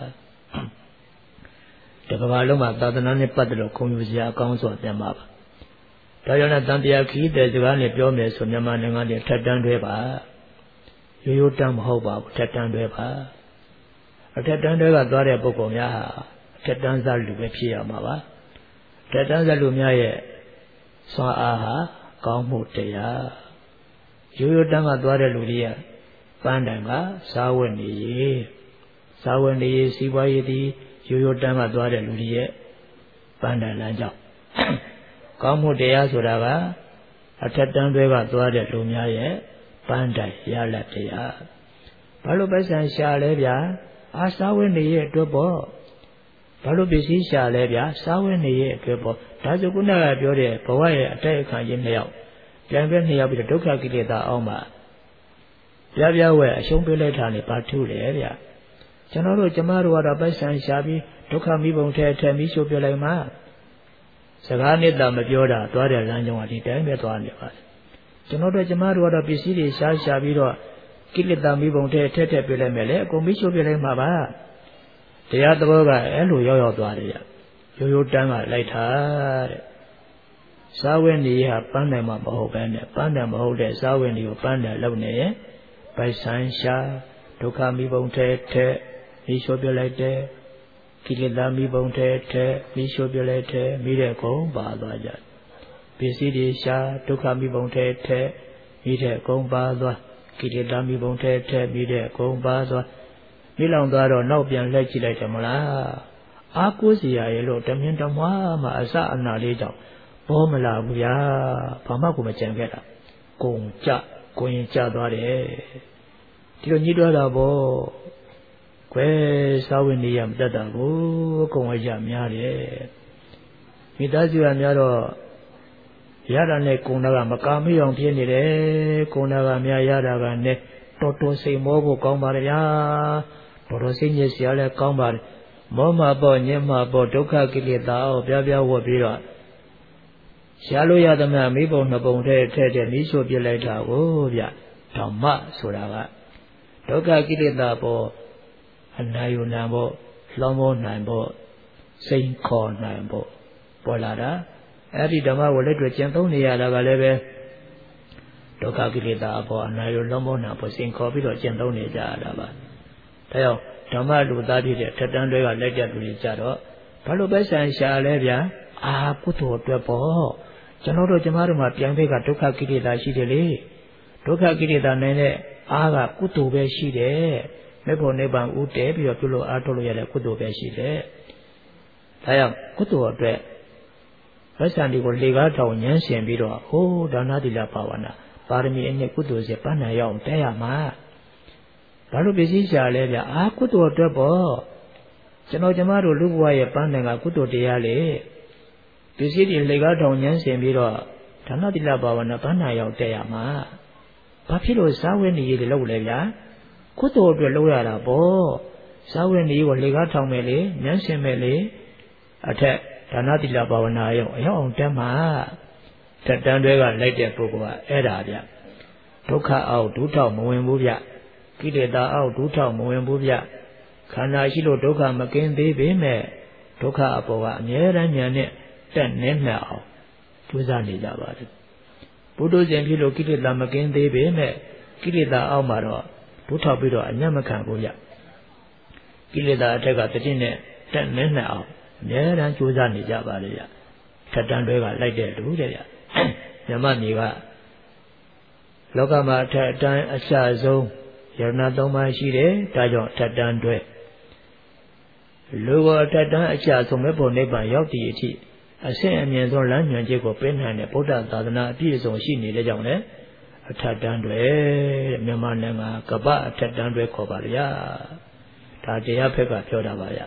တကမ္ဘာလုံးမှာသာသနာနဲ့ပတ်သက်လို့ခုံယူစရာအကောင်းဆုံးပြန်ပါပါဒါကြောင့်လည်းတန်တရားခီးတဲ့စကားနဲ့ပြောမယ်ဆိုမြန်မာနိုင်ငံတွေထက်တန်းတွဲပါရိုးရိုးတန်းမဟုတ်ပါဘူးထက်တန်းတွဲပါအထက်တန်းတွဲကသွားတဲ့ပုဂ္ဂိုလ်များဟာအထက်တန်းစားလူပဲဖြစ်ရမှာပါအထက်တန်းစားလူများရဲ့စွမ်းအားဟာကောင်းမှုတရားရိုးရိုးတန်းကသွားတဲ့လူတွေကပန်းတိုင်ကစားဝတ်နေရေးစားဝတ်နေရေးစီးပွားရေးသည်ရိုးရိုးတန်းကသွားတဲ့လူတွေရဲ့ပန်းတိုင်လမ်းကြောင်းကောင်းမှုတရားဆိုတာကအထက်တန်းတွေကသွားတဲ့လူများရဲ့ပန်းတိုင်ရလတ်တရားဘာလို့ပိုက်ဆံရှာလဲဗျာအာစားဝတ်နေရေးအတွက်ပေါ့ဘာလို့ပစ္စည်းရှာလဲဗျာစားဝတ်နေရေးအတွက်ပေါ့ဒါဆိုခုနကပြောတဲ့ဘဝရဲ့အတိုက်အခံရင်းနှစ်ယောက်ပြန်ပဲနှစ်ယောက်ပြီးတော့ဒုက္ခကိလေသာအောင်မှာပြပြဝဲအရှုံးပေးလိုက်တာနဲ့ဘာထူးလဲဗျာကျွန်တော်တို့ကျမတို့ကတော့ပိုက်ဆံရှာပြီးဒုက္ခမိဘုံထဲထဲမိရှုပြလိုက်မှစကားနဲ့တာမပြောတာသွားတဲ့လမ်းကြောင်းကဒီတိုင်းပဲသွားနေပါတယ်ကျွန်တော်တို့ကျမတို့ကတော့ပစ္စည်းတွေရှားရှာပြီးတော့ကိလေသာမိဘုံထဲထဲထဲပြလိုက်မယ်လေအကုန်မိရှုပြလိုက်မှာပါတရားသဘောကအဲ့လိုရောက်ရောက်သွားတယ်ရရိုးရိုးတန်းကလိုက်တာတဲ့စာဝတ်နေဟာပန်းတယ်မှမဟုတ်ပဲနဲ့ပန်းတယ်မဟုတ်တဲ့စာဝတ်နေကိုပန်းတယ်လုပ်နေရင်ပိုက်ဆံရှာဒုက္ခမိဘုံထဲထဲမိရှုပြလိုက်တယ်ကိလေသာမိဘုံထဲထဲမိရှုပြလိုက်တယ်မိတဲ့ကုံပါသွားကြပစ္စည်းတွေရှာဒုက္ခမိဘုံထဲထဲမိတဲ့ကုံပါသွားကိလေသာမိဘုံထဲထဲမိတဲ့ကုံပါသွားမိလောင်သွားတော့နောက်ပြန်လှည့်ကြည့်လိုက်တယ်မလားအာကိုးစီရရဲ့လို့တမင်တမွားမှအစအနာလေးကြောင့်ဘောမလာဘူးဗျာဘာမှကိုမကြံခဲ့တာကုံကြကိုရင်ကြသွားတယ်ဒီလိုညှိတွားတာပေါ့ကွယ်စာဝိနည်းရမတတ်တာကိုကုံဝကြများတယ်မိသားစုကများတော့ရတာနဲ့ကုံတာကမကာမိအောင်ဖြစ်နေတယ်ကုံတာကများရတာကနဲ့တော်တော်စိတ်မောဖို့ကောင်းပါရဲ့ဗျာတော်တော်စိတ်ညစ်စရာလည်းကောင်းပါတယ်မောမှာပေါ့ညစ်မှာပေါ့ဒုက္ခကိလေသာကိုပြပြဝတ်ပြီးတော့ရှားလို့ရသမျှမိဘုံနှစ်ပုံထဲထဲထဲမိဆိုပြလိုက်တာကိုဗျဓမ္မဆိုတာကဒုက္ခကိလေသာပေါ်အနာယုဏဘောလွန်မောနိုင်ဘောစိန်ခေါ်နိုင်ဘောပေါ်လာတာအဲ့ဒီဓမ္မကိုလက်တွေ့ကျင့်သုံးနေရတာကလည်းပဲဒုက္ခကိလေသာအပေါ်အနာယုလွန်မောနိုင်ဘောစိန်ခေါ်ပြီးတော့ကျင့်သုံးနေကြရတာပါဒါကြောင့်ဓမ္မလူသားဖြစ်တဲ့ထက်တန်းတွေကလက်ကျက်လူတွေကြတော့ဘာလို့ပဲဆန်ရှာလဲဗျာအာကုသိုလ်အတွက်ပေါ့ကျွန်တော်တို့ကျမတို့မှာပြန်ဘက်ကဒုက္ခကိလေသာရှိတယ်လေဒုက္ခကိလေသာနိုင်တဲ့အားကကုသိုလ်ပဲရှိတယ်မေဖို့နိဗ္ဗာန်ဥတည်ပြီးတော့ပြုလို့အားထုတ်လို့ရတဲ့ကုသိုလ်ပဲရှိတယ်ဒါကြောင့်ကုသိုလ်အတွက်ဝိသန္တိကိုလေကားထောင်ညှင်းဆင်ပြီးတော့ဟိုးဒါနသီလဘာဝနာပါရမီအနှစ်ကုသိုလ်စေပန်းနိုင်ရအောင်တဲရမှာဘာလို့ပစ္စည်းရှာလဲဗျအာကုသိုလ်အတွက်ပေါ့ကျွန်တော်ကျမတို့လူဘဝရဲ့ပန်းနိုင်ကကုသိုလ်တရားလေပစ္စည်းတွေလေကားထောင်ညှင်းဆင်ပြီးတော့ဒါနသီလဘာဝနာပန်းနိုင်ရအောင်တဲရမှာဘာဖြစ်လို့ဇာဝိနည်းတွေလုပ်လဲဗျာကုသိုလ်အတွက်လုပ်ရတာပေါ့ဇာဝိနည်းကိုလေကားထောင်မယ်လေညှင်းဆင်မယ်လေအထက်ဒါနသီလဘာဝနာရောအရောက်အောင်တက်မှာထက်တန်းတွေကလိုက်တဲ့ပုဂ္ဂိုလ်ကအဲ့ဒါဗျဒုက္ခအောက်ဒုထောက်မဝင်ဘူးဗျကိလေသာအောက်ဒုထောက်မဝင်ဘူးဗျခန္ဓာရှိလို့ဒုက္ခမကင်းသေးပေမဲ့ဒုက္ခအပေါ်ကအမြဲတမ်းဉာဏ်နဲ့တက်နေမှအောင်ကြိုးစားနေကြပါတယ်ဘုဒ္ဓဇင်ဖြစ်လို့ကိလေသာမကင်းသေးပေမဲ့ကိလေသာအောက်မှာတော့ဒုထောက်ပြီးတော့အညံ့မခံဘူးဗျကိလေသာအထက်ကတတိနဲ့တက်နေမှအောင်အများရန်ကြိုးစားနေကြပါလေဗျထက်တန်းတွေကလိုက်တဲ့လူတဲ့ဗျမြမမြေကလောကမှာထက်တန်းအစဆုံးယရဏသုံးပါးရှိတယ်ဒါကြောင့်ထက်တန်းတွေလူကိုထက်တန်းအစဆုံးမဲ့ဖို့နိဗ္ဗာန်ရောက်တည်အထိအဆင့်အမြင့်ဆုံးလမ်းညွှန်ချက်ကိုပေးနိုင်တဲ့ဗုဒ္ဓသာသနာအပြည့်အစုံရှိနေတဲ့ကြောင့်လည်းအထက်တန်းတွေတဲ့မြမနိုင်ငံကပ္ပအထက်တန်းတွေခေါ်ပါလေဗျဒါတရားဖက်ကပြောတာပါဗျ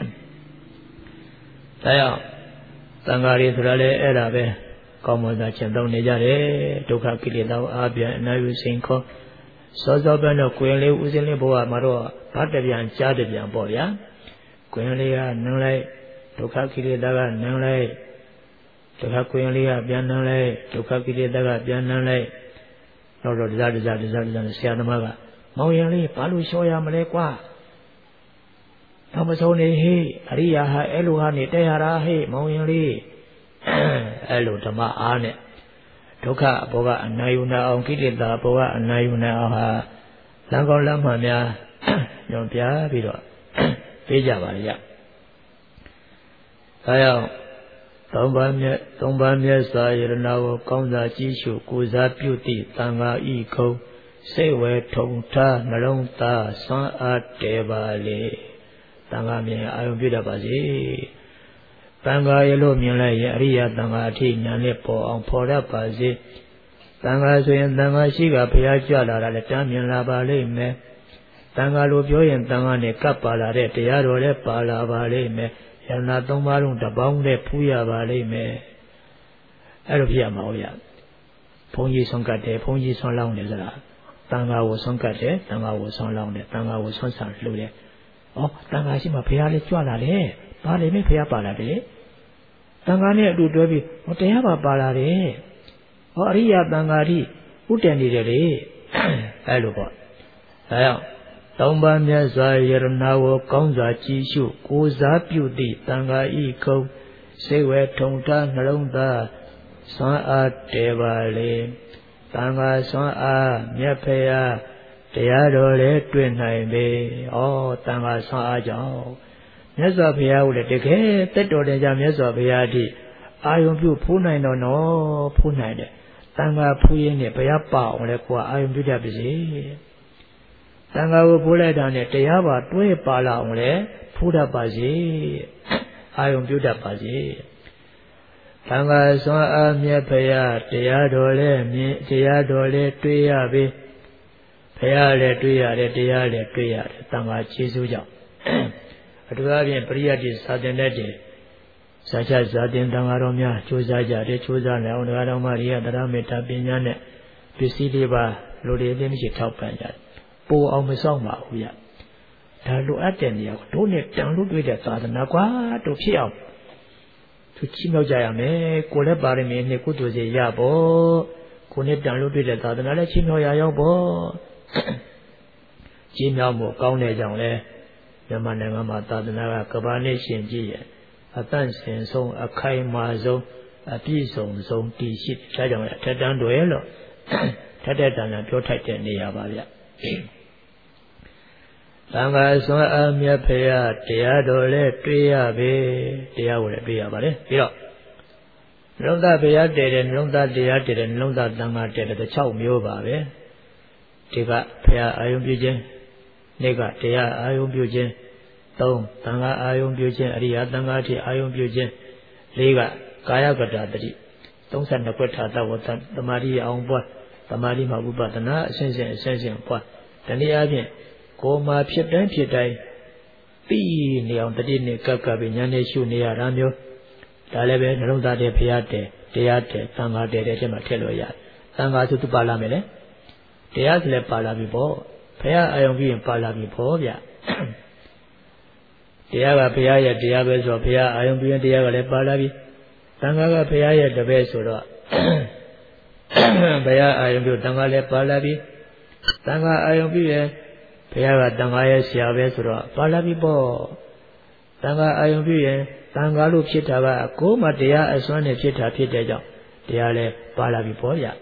ဒါကြောင့်သံဃာတွေဆိုတာလည်းအဲ့ဒါပဲကောင်းမွန်စွာကျင့်သုံးနေကြတယ်ဒုက္ခကိလေသာအာပြန်အနာယူစိန်ခေါ်စောစောပဲတော့ကိုယ်လေးဦးစင်းလေးဘဝမှာတော့ဗတ်တပြန်ကြားတပြန်ပေါ့ဗျာကိုယ်လေးကနင်းလိုက်ဒုက္ခကိလေသာကနင်းလိုက်ဒုက္ခကိုယ်လေးကပြန်နင်းလိုက်ဒုက္ခကိလေသာကပြန်နင်းလိုက်တော့တော့တရားတရားတရားတရားဆရာသမားကမောင်ရင်လေးဘာလို့လျှော့ရမလဲကွာတော့မဆုံးနေဟေးအရိယာဟာအဲ့လိုဟာနေတဲရတာဟေးမောင်ရင်လေးအဲ့လိုဓမ္မအားနဲ့ဒုက္ခဘောကအနာယူနာအောင်ကိလေသာဘောကအနာယူနာအောင်ဟာလမ်းကောင်းလမ်းမှန်များညွန်ပြပြီးတော့ပေးကြပါလေရဒါကြောင့်သုံးပါးမြတ်သုံးပါးမြတ်စွာယရနာကိုကောင်းစွာကြည့်ရှုကိုးစားပြုသည့်သံဃာဤခုံစိတ်ဝဲထုံထားနှလုံးသားစွမ်းအားတဲပါလေသံဃာမြင်အာယုံပြုတတ်ပါစေသံဃာရလို့မြင်လိုက်ရင်အရိယသံဃာအထိညာနဲ့ပေါ်အောင်ဖော်တတ်ပါစေသံဃာဆိုရင်သံဃာရှိကဘုရားကြွလာတာလည်းတမ်းမြင်လာပါလိမ့်မယ်သံဃာလိုပြောရင်သံဃာနဲ့ကပ်ပါလာတဲ့တရားတော်လည်းပါလာပါလိမ့်မယ်ယန္နာသုံးပါးလုံးတပေါင်းနဲ့ဖူးရပါလိမ့်မယ်အဲ့လိုဖြစ်ရမှာဟုတ်ရဘုန်းကြီးဆုံးကတ်တယ်ဘုန်းကြီးဆုံးလောင်းတယ်ဆိုတာသံဃာကိုဆုံးကတ်တယ်သံဃာကိုဆုံးလောင်းတယ်သံဃာကိုဆုံးဆံလှူတယ်ဩတန်ခါရှိမှဘုရားလေးကြွလာတယ်။ဘာလဲမင်းဘုရားပါလာတယ်။တန်ခါနဲ့အတူတွဲပြီးဟောတရားပါပါလာတယ်။ဟောအရိယာတန်ခါတိဥတည်နေတယ်လေ။အဲလိုပေါ့။ဒါကြောင့်သုံးပါးမြတ်စွာယရနာကိုကောင်းစွာကြည်ရှုကိုးစားပြုသည့်တန်ခါဤခုံစိတ်ဝဲထုံထားနှလုံးသားစွမ်းအားတဲပါလေ။တန်ခါစွမ်းအားမြတ်ဖရာတရားတော်လည်းတွေ့နိုင်ပေ။ဩတန်ခါဆွမ်းအားကြောင့်မြတ်စွာဘုရားကိုလည်းတကယ်တက်တော်တယ်ကြမြတ်စွာဘုရားအထိအာယုံပြုဖူးနိုင်တော့နော်ဖူးနိုင်တယ်။တန်ခါဖူးရင်းနဲ့ဘုရားပါအောင်လဲကိုယ်အာယုံပြုတတ်ပါစေ။တန်ခါကိုဖူးလိုက်တာနဲ့တရားပါတွဲပါလာအောင်လဲဖူးတတ်ပါစေ။အာယုံပြုတတ်ပါစေ။တန်ခါဆွမ်းအားမြတ်ဘုရားတရားတော်လည်းမြင်တရားတော်လည်းတွေ့ရပေ။ဘုရားလည်းတွေ့ရတယ်တရားလည်းတွေ့ရတယ်တန်ခါခြေစိုးကြောင့်အတူအပြင်ပရိယတ်တိစာတင်တဲ့တည်းဇာချဇာတင်တန်ခါတော်များကြိုးစားကြတယ်ကြိုးစားနေအောင်တရားတော်မှရိယတရားမေတ္တာပညာနဲ့ပစ္စည်းလေးပါလိုတွေအသိမရှိထောက်ပံ့ကြတယ်ပိုအောင်မဆောင်ပါဘူးဗျဒါလိုအပ်တဲ့နေရာကိုတို့နဲ့တန်လို့တွေ့တဲ့သာသနာကွာတို့ဖြစ်အောင်သူချီးမြှောက်ကြရမယ်ကိုလည်းပါရမီနဲ့ကုသိုလ်စေရဖို့ကိုနဲ့တန်လို့တွေ့တဲ့သာသနာလည်းချီးမြှောက်ရရောက်ဖို့ကျင်းမြောက်မှုကောင်းတဲ့ကြောင့်လဲမြန်မာနိုင်ငံမှာသာသနာကကမ္ဘာနဲ့ရှင်ကြည့်ရအတန့်စင်ဆုံးအခိုင်မာဆုံးအပြည့်စုံဆုံးတည်ရှိဒါကြောင့်အထက်တန်းတွေလို့ထက်တဲ့တန်တန်ပြောထိုက်တဲ့နေရာပါဗျသံဃာဆွမ်းအားမြတ်ဖရာတရားတော်လဲတွေ့ရပဲတရားကိုလည်းတွေ့ရပါတယ်ပြီးတော့လုံးသားဘုရားတည်တယ်နှလုံးသားတရားတည်တယ်နှလုံးသားတန်ခါတည်တယ်၆မျိုးပါပဲဒီကဘုရားအာယုံပြုခြင်းနေ့ကတရားအာယုံပြုခြင်းသုံးတန်ခါအာယုံပြုခြင်းအရိယာတန်ခါထိအာယုံပြုခြင်းလေးကကာယကတ္တတတိသုံးဆယ်နှစ်ခွက်ထာတဝတ္တသမာဓိအောင်ပွားသမာဓိမှာဥပဒနာအစဉ်စဉ်အစဉ်စဉ်ပွားတနည်းအားဖြင့်ကိုယ်မှာဖြစ်တိုင်းဖြစ်တိုင်းသိနေအောင်တတိနဲ့ကပ်ကပ်ပြီးဉာဏ်နဲ့ရှုနေရတာမျိုးဒါလည်းပဲနှလုံးသားတဲ့ဘုရားတဲ့တရားတဲ့သံဃာတဲ့တဲ့ချက်မှာထည့်လို့ရတယ်သံဃာဆိုသူပါလာမယ်လေတရားဆိုလည်းပါလာပြီပေါ့ဘုရားအာယုံပြီးရင်ပါလာပြီပေါ့ဗျတရားကဘုရားရဲ့တရားပဲဆိုတော့ဘုရားအာယုံပြီးရင်တရားကလည်းပါလာပြီသံဃာကဘုရားရဲ့တပည့်ဆိုတော့ဘုရားအာယုံပြီးသံဃာလည်းပါလာပြီသံဃာအာယုံပြီးရင်ဘုရားကသံဃာရဲ့ဆရာပဲဆိုတော့ပါလာပြီပေါ့သံဃာအာယုံပြီးရင်သံဃာလို့ဖြစ်တာကကိုယ်မှတရားအစွမ်းနဲ့ဖြစ်တာဖြစ်တဲ့ကြောင့်တရားလည်းပါလာပြီပေါ့ဗျဒါ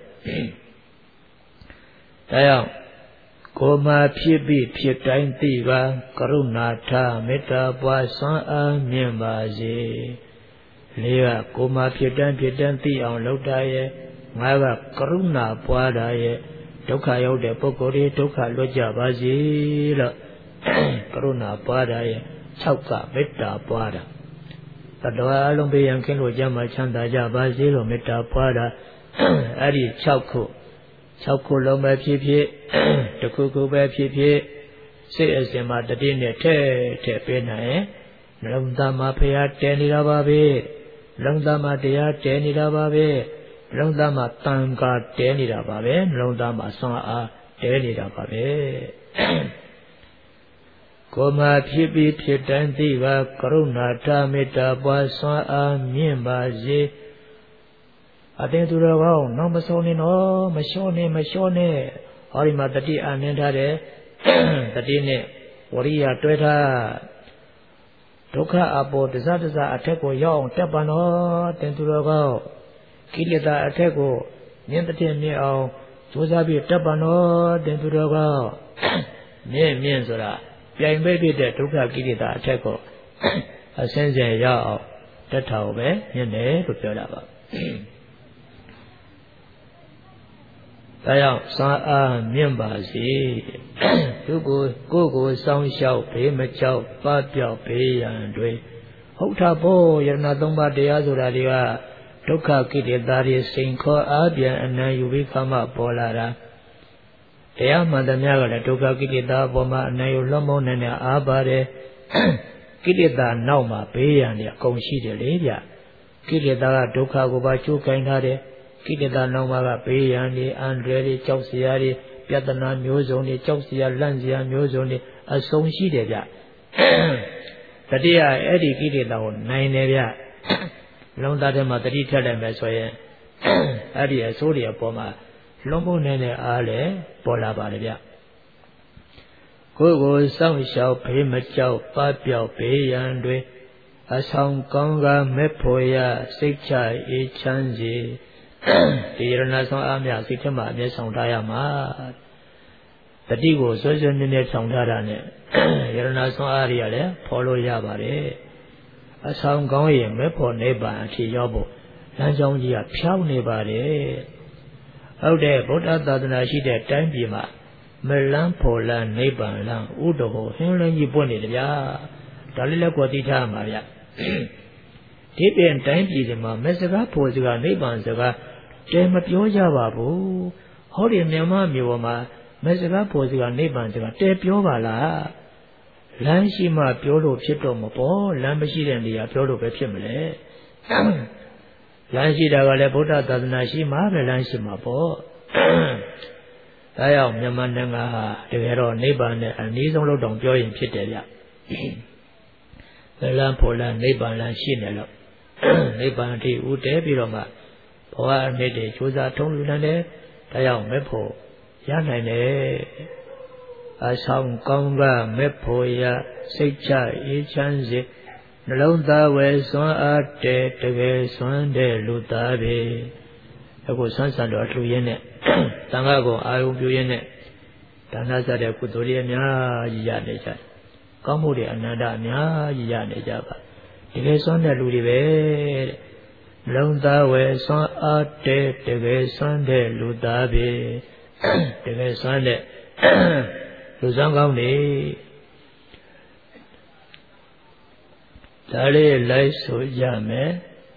ကြောင့်ကိုယ်မှဖြစ်ပြီးဖြစ်တိုင်းသိပါကရုဏာထားမေတ္တာပွားစွမ်းအားမြင့်ပါစေလေးကကိုယ်မှဖြစ်တိုင်းဖြစ်တိုင်းသိအောင်လုပ်တာရဲ့ငါးကကရုဏာပွားတာရဲ့ဒုက္ခရောက်တဲ့ပုဂ္ဂိုလ်တွေဒုက္ခလွတ်ကြပါစေလို့ကရုဏာပွားတာရဲ့၆ကမေတ္တာပွားတာတတဝါအလုံးပေးရန်ခင်းလို့ကြမှာချမ်းသာကြပါစေလို့မေတ္တာပွားတာအဲ့ဒီ၆ခု၆ခုလုံးပဲဖြစ်ဖြစ်တစ်ခုခုပဲဖြစ်ဖြစ်စိတ်အစဉ်မှာတတိနဲ့ထဲ့ထဲ့ပေးနိုင်ရင်နှလုံးသားမှာဖရာတည်နေတာပါပဲနှလုံးသားမှာတရားတည်နေတာပါပဲနှလုံးသားမှာတန်ခါတည်နေတာပါပဲနှလုံးသားမှာဆွမ်းအားတည်နေတာပါပဲကိုယ်မှာဖြစ်ပြီးဖြစ်တိုင်းသိပါကရုဏာထားမေတ္တာပွားစွမ်းအားမြင့်ပါစေအသင်သူတော်ကောင်းနောက်မဆုံးနေတော့မလျှော့နဲ့မလျှော့နဲ့ဟောဒီမှာတတိအာနင်းထားတယ်တတိနဲ့ဝရိယတွဲထားဒုက္ခအပေါ်တစတစအထက်ကိုရောက်အောင်တက်ပါတော့သင်သူတော်ကောင်းကိလေသာအထက်ကိုမြင့်တဲ့မြင့်အောင်ကြိုးစားပြီးတက်ပါတော့သင်သူတော်ကောင်းမြင့်မြင့်ဆိုတာပြိုင်ပဲဖြစ်တဲ့ဒုက္ခကိလေသာအထက်ကိုအစင်းစင်ရောက်အောင်တက်ထောင်ပဲမြင့်တယ်လို့ပြောတာပါဒါကြောင့်စွမ်းအားမြင့်ပါစေသူကိုကိုယ်ကိုစောင့်ရှောက်ဘေးမကြောက်ပပျောက်ဘေးရန်တွေဟုတ်တာပေါ့ယရဏသုံးပါးတရားဆိုတာတွေကဒုက္ခကိလေသာတွေစိန်ခေါ်အားပြန်အနံယူပြီးခမှပေါ်လာတာတရားမှန်သမျှကလည်းဒုက္ခကိလေသာအပေါ်မှာအနံယူလွှမ်းမိုးနိုင်တဲ့အားပါတယ်ကိလေသာနောက်မှာဘေးရန်တွေအကုန်ရှိတယ်လေဗျကိလေသာကဒုက္ခကိုပါချိုးကင်ထားတယ်ကိလေသာနောက်မှာကဘေးရန်တွေအန္တရာယ်တွေကြောက်စရာတွေပြဿနာမျိုးစုံတွေကြောက်စရာလန့်စရာမျိုးစုံတွေအဆုံးရှိတယ်ဗျတတိယအဲ့ဒီကိလေသာကိုနိုင်တယ်ဗျလုံးသားထဲမှာတတိထက်လိုက်မယ်ဆိုရင်အဲ့ဒီအဆိုးတွေအပေါ်မှာလုံးဖို့နေတဲ့အားလည်းပေါ်လာပါတယ်ဗျကိုယ်ကိုစောင့်ရှောက်ဘေးမကြောက်ပပျောက်ဘေးရန်တွေအဆောင်ကောင်းကမဲ့ဖို့ရစိတ်ချအေးချမ်းစေဒီရဏဆောင်အားမြစိတ်ထဲမှာအမြဲဆောင်ထားရမှာတတိကိုဆွဲဆွဲမြဲမြဲဆောင်ထားတာနဲ့ရဏဆောင်အားတွေကလည်းဖော်လို့ရပါတယ်အဆောင်ကောင်းရင်မဲ့ဖို့နိဗ္ဗာန်အထိရောက်ဖို့လမ်းကြောင်းကြီးကဖြောင်းနေပါတယ်ဟုတ်တယ်ဗုဒ္ဓသာသနာရှိတဲ့တိုင်းပြည်မှာမလန်းဖို့လန်းနိဗ္ဗာန်လန်းဥဒ္ဓဟောဟင်းလင်းကြီးပွင့်နေတယ်ဗျာဒါလေးလည်းကိုသိထားမှာဗျဒီပြင်တိုင်းပြည်တွေမှာမစကားဖို့စကားနိဗ္ဗာန်စကားတဲမပြောကြပါဘူးဟောဒီမြန်မာမျိုးပေါ်မှာမစကားဖို့စကားနိဗ္ဗာန်စကားတဲပြောပါလားလမ်းရှိမှပြောလို့ဖြစ်တော့မပေါ့လမ်းမရှိတဲ့နေရာပြောလို့ပဲဖြစ်မလဲလမ်းရှိတာကလည်းဗုဒ္ဓသာသနာရှိမှပဲလမ်းရှိမှာပေါ့ဒါကြောင့်မြန်မာနိုင်ငံဟာတကယ်တော့နိဗ္ဗာန်နဲ့အနည်းဆုံးလို့တောင်ပြောရင်ဖြစ်တယ်ဗျလမ်းဖို့လမ်းနိဗ္ဗာန်လမ်းရှိနေလို့နိဗ္ဗာန်အထိဥတည်ပြီးတော့မှဘဝအနှစ်တွေကြိုးစားထုံးလူနိုင်တယ်ဒါကြောင့်မဲ့ဖို့ရနိုင်တယ်အဆောင်ကောင်းကမဲ့ဖို့ရစိတ်ချအေးချမ်းစေနှလုံးသားဝဲစွမ်းအားတဲ့တကယ်စွမ်းတဲ့လူသားပဲအခုဆွမ်းဆန်တော်အထူးရင်းနဲ့တန်ခါကိုအာယုံပြုရင်းနဲ့ဒါနစတဲ့ကုသိုလ်တွေအများကြီးရနေကြတယ်ကောင်းမှုတွေအနန္တအများကြီးရနေကြပါတကယ်စွမ်းတဲ့လူတွေပဲတဲ့လုံးသားဝယ်စွမ်းအားတဲ့တကယ်စွမ်းတဲ့လူသားပဲတကယ်စွမ်းတဲ့လူဆောင်ကောင်းနေဒါလေးလိုက်ဆိုကြမယ်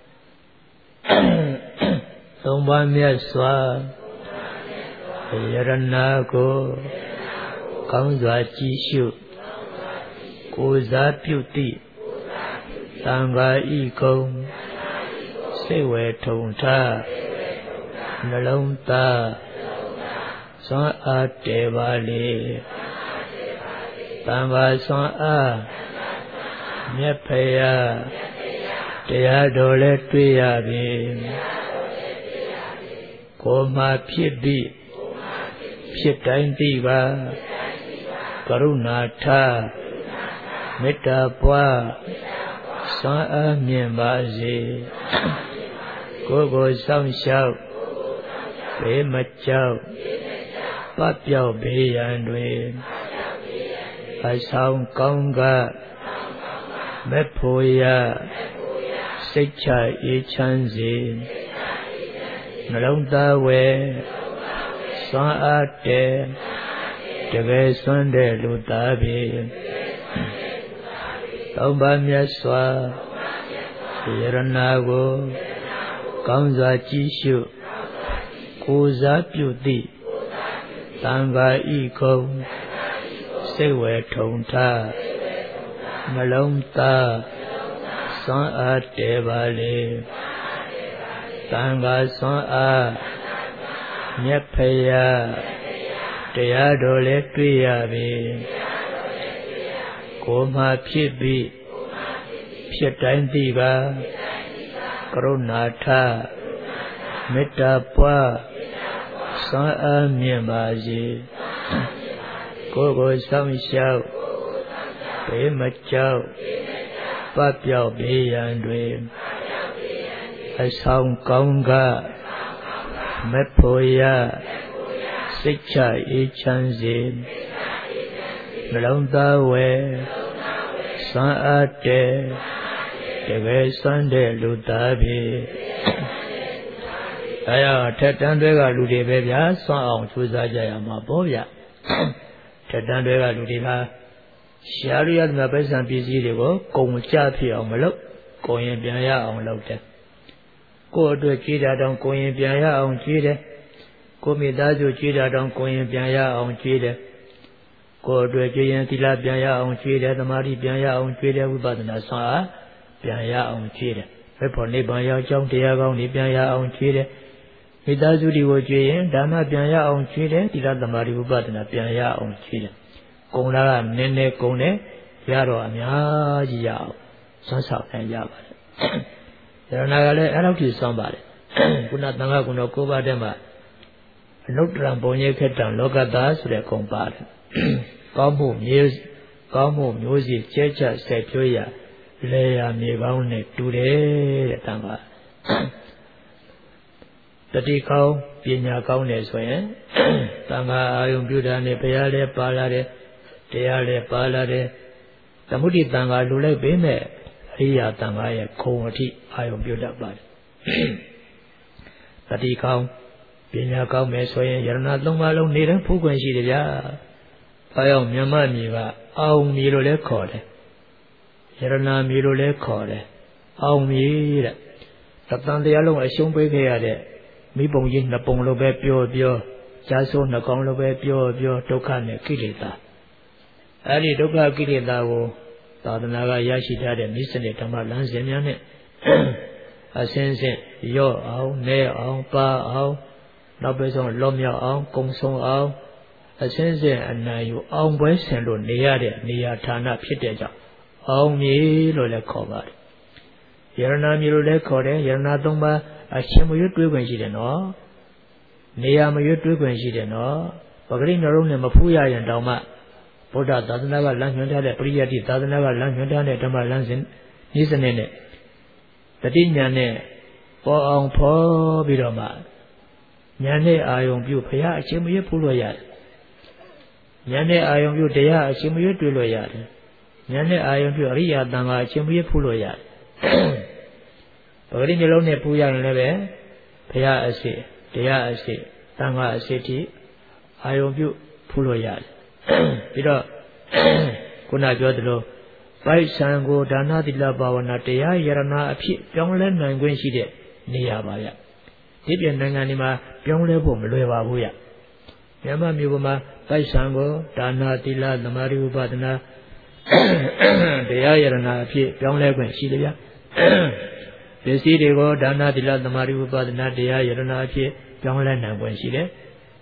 သုံးပါးမြတ်စွာယရနာကိုကောင်းစွာကြည်ရှုကိုယ်စားပြုသည့်သံဃာဤကုံစိတ်ဝေထုံထားနှလုံးသားစွမ်းအားတဲပါလေသံဃာစွမ်းအားမြတ်ဖရာတရားတော်လည်းတွေ့ရပြီကိုမှဖြစ်ပြီးဖြစ်တိုင်းသိပါကရုဏာထားမေတ္တာပွားစွမ်းအားမြင့်ပါစေကိုယ်ကိုစောင့်ရှောက်ဘေးမကြောက်ပပျောက်ဘေးရန်တွင်အဆောင်ကောင်းကမဲ့ဖို့ရစိတ်ချအေးချမ်းစေနှလုံးသားဝဲစွမ်းအားတဲ့တကယ်စွမ်းတဲ့လူသားပြီသုံးပါးမြတ်စွာယရနာကိုကောင်းစွာကြည်ရှုကိုယ်စားပြုသည့်သံဃာဤကုံစိတ်ဝေထုံထားနှလုံးသားစွမ်းအားတဲပါလေသံဃာစွမ်းအားမြတ်ဖရာတရားတော်လည်းတွေ့ရပြီကိုမှဖြစ်ပြီးဖြစ်တိုင်းသိပါကရုဏာထားမေတ္တာပွားစွမ်းအားမြင့်ပါစေကိုယ်ကိုစောင့်ရှောက်ဘေးမကြောက်ပပျောက်ဘေးရန်တွင်အဆောင်ကောင်းကမဲ့ဖို့ရစိတ်ချအေးချမ်းစေနှလုံးသားဝဲစွမ်းအားတဲ့တကယ်စွမ်းတဲ့လူသားပြီအဲရထက်တန်းတွေကလူတွေပဲဗျာစွမ်းအောင်ကြိုးစားကြရမှာပေါ့ဗျထက်တန်းတွေကလူတွေကရှားရရတဲ့ပိုက်ဆံပစ္စည်းတွေကိုကုန်ကြဖြစ်အောင်မလုပ်ကုန်ရင်ပြန်ရအောင်လုပ်တယ်ကိုယ့်အတွက်ကြည်တာတောင်ကိုရင်ပြန်ရအောင်ကြည်တယ်ကိုမိသားစုကြည်တာတောင်ကိုရင်ပြန်ရအောင်ကြည်တယ်ကိုယ်အတွက်ကြည်ရင်သီလပြန်ရအောင်ကြည်တယ်သမာဓိပြန်ရအောင်ကြည်တယ်ဝိပဿနာဆွမ်းအားပြန်ရအောင်ကြည်တယ်ဘယ်ဖို့နိဗ္ဗာန်ရောက်ကြောင်းတရားကောင်းတွေပြန်ရအောင်ကြည်တယ်မိသားစုတွေကိုကြည်ရင်ဒါနပြန်ရအောင်ကြည်တယ်သီလသမာဓိဝိပဿနာပြန်ရအောင်ကြည်တယ်ကုံလာကနည်းနည်းကုံတယ်ရတော့အများကြီးရအောင်ဆွမ်းဆောင်နိုင်ရပါတယ်ယရနာကလည်းအဲ့လောက်ကြီးဆွမ်းပါတယ်ခုနသံဃာကုံတော်ကိုးပါးတည်းမှာအနုတ္တရဘုံရိခတံလောကတာဆိုတဲ့ကုံပါတယ်ကောင်းမှုမျိုးကောင်းမှုမျိုးစီကျဲချဆက်ပြွေးရလေယာမြေကောင်းနဲ့တူတယ်တဲ့တန်ခါတတိကောင်းပညာကောင်းတယ်ဆိုရင်တန်ခါအာယုံပြုတာနဲ့ဘုရားလည်းပါလာတယ်တရားလည်းပါလာတယ်သမုဒိတန်ခါလူလိုက်ပေးမဲ့အရိယာတန်ခါရဲ့ခုံအထိအာယုံပြုတတ်ပါတယ်တတိကောင်းပညာကောင်းမယ်ဆိုရင်ယရဏသုံးပါးလုံးနေတိုင်းဖူးခွင့်ရှိတယ်ဗျာအဲကြောင့်မြတ်မြေကအောင်မြေလို့လည်းခေါ်တယ်ယရဏမြေလို့လည်းခေါ်တယ်အောင်မြေတဲ့တသံတရားလုံးအရှုံးပေးခဲ့ရတဲ့မိဘုံကြီးနှစ်ပုံလိုပဲပြောပြောဈာဆိုးနှကောင်လိုပဲပြောပြောဒုက္ခနဲ့ကိလေသာအဲဒီဒုက္ခကိလေသာကိုသာသနာကရရှိထားတဲ့မိစ္ဆနေဓမ္မလမ်းစဉ်များနဲ့အစင်းစင်းရော့အောင်နဲအောင်ပါအောင်နောက်ပဲဆုံးလောမြောက်အောင်ကုံဆုံးအောင်အစင်းစင်းအနိုင်ယူအောင်ပွဲဆင်လို့နေရတဲ့နေရာဌာနဖြစ်တဲ့ကြောင့်အောင်မြေလို့လည်းခေါ်ပါတယ်ယရဏမြေလို့လည်းခေါ်တယ်ယရဏသုံးပါးအရှင်မရွတ်တွေးခွင့်ရှိတယ်နော်နေရာမရွတ်တွေးခွင့်ရှိတယ်နော်ပဂရိနှလုံးနဲ့မဖူးရရင်တောင်မှဗုဒ္ဓသာသနာကလမ်းညွှန်ထားတဲ့ပရိယတ္တိသာသနာကလမ်းညွှန်ထားတဲ့ဓမ္မလမ်းစဉ်ဤစနစ်နဲ့တတိညာနဲ့ပေါ်အောင်ဖော်ပြီးတော့မှညာနဲ့အာယုံပြုဘုရားအရှင်မရွတ်ဖူးလို့ရတယ်ညာနဲ့အာယုံပြုတရားအရှင်မရွတ်တွေ့လို့ရတယ်ညာနဲ့အာယုံပြုအရိယာတန်ခါအရှင်မရွတ်ဖူးလို့ရတယ်ဗေဒိမျိုးလုံးနဲ့ပူရရင်လည်းပဲဘုရားအစစ်တရားအစစ်သံဃာအစစ်တိအာယုံပြုဖူးလို့ရတယ်ပြီးတော့ခုနပြောသလိုပိုက်ဆံကိုဒါနသီလဘာဝနာတရားယရနာအဖြစ်ပြောင်းလဲနိုင်ခွင့်ရှိတဲ့နေရာပါဗျဒီပြည်နိုင်ငံဒီမှာပြောင်းလဲဖို့မလွယ်ပါဘူးဗျမြန်မာမျိုးပေါ်မှာပိုက်ဆံကိုဒါနသီလသမာဓိဥပဒနာတရားယရနာအဖြစ်ပြောင်းလဲခွင့်ရှိတယ်ဗျပစ္စည်းတွေကိုဒါနသီလသမာဓိဥပဒနာတရားယရနာအဖြစ်ပြောင်းလဲနိုင်ခွင့်ရှိတယ်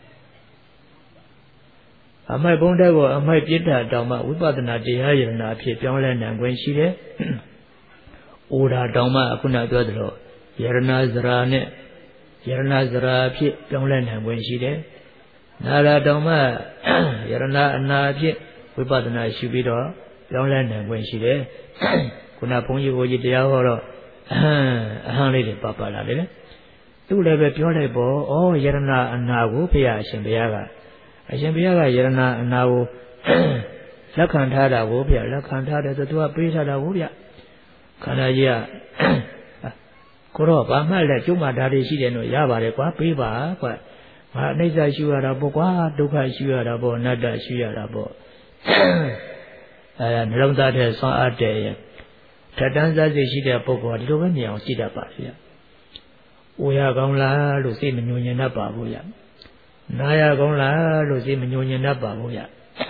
အမိုက်ဘုံတဲ့ကိုအမိုက်ပြစ်တာတောင်မှဝိပဿနာတရားယရနာအဖြစ်ပြောင်းလဲနိုင်ခွင့်ရှိတယ်။အိုဒါတောင်မှအခုနပြောသလိုယရနာဇရာနဲ့ယရနာဇရာအဖြစ်ပြောင်းလဲနိုင်ခွင့်ရှိတယ်။နာရာတောင်မှယရနာအနာအဖြစ်ဝိပဿနာရှိပြီးတော့ပြောင်းလဲနိုင်ခွင့်ရှိတယ်။ခုနဘုန်းကြီးဘုန်းကြီးတရားဟောတော့အဟံအဟံလေးတွေပပလာတယ်လေ။သူ့လည်းပဲပြောလိုက်ပေါ့။ဩယရနာအနာကိုဘုရားအရှင်ဘုရားကအရှင်ဘုရားကယရနာအနာကိုလက်ခံထားတာကိုဗျလက်ခံထားတယ်ဆိုသူကပေးထားတာကိုဗျခန္ဓာကြီးကကိုတော့ဘာမှလည်းကျုံမှဓာတ်တွေရှိတယ်လို့ရပါတယ်ကွာပေးပါကွာငါအနိစ္စရှုရတာပေါ့ကွာဒုက္ခရှုရတာပေါ့အနတ္တရှုရတာပေါ့အဲနှလုံးသားထဲဆွမ်းအပ်တဲ့ထက်တန်းစားစိတ်ရှိတဲ့ပုဂ္ဂိုလ်ကဒီလိုပဲမြင်အောင်ကြည့်တတ်ပါဗျ။အိုရကောင်းလားလို့စိတ်မညှို့ညင်တတ်ပါဘူးဗျ။နာရကောင်းလားလို့စိတ်မညှို့ညင်တတ်ပါဘူးဗျ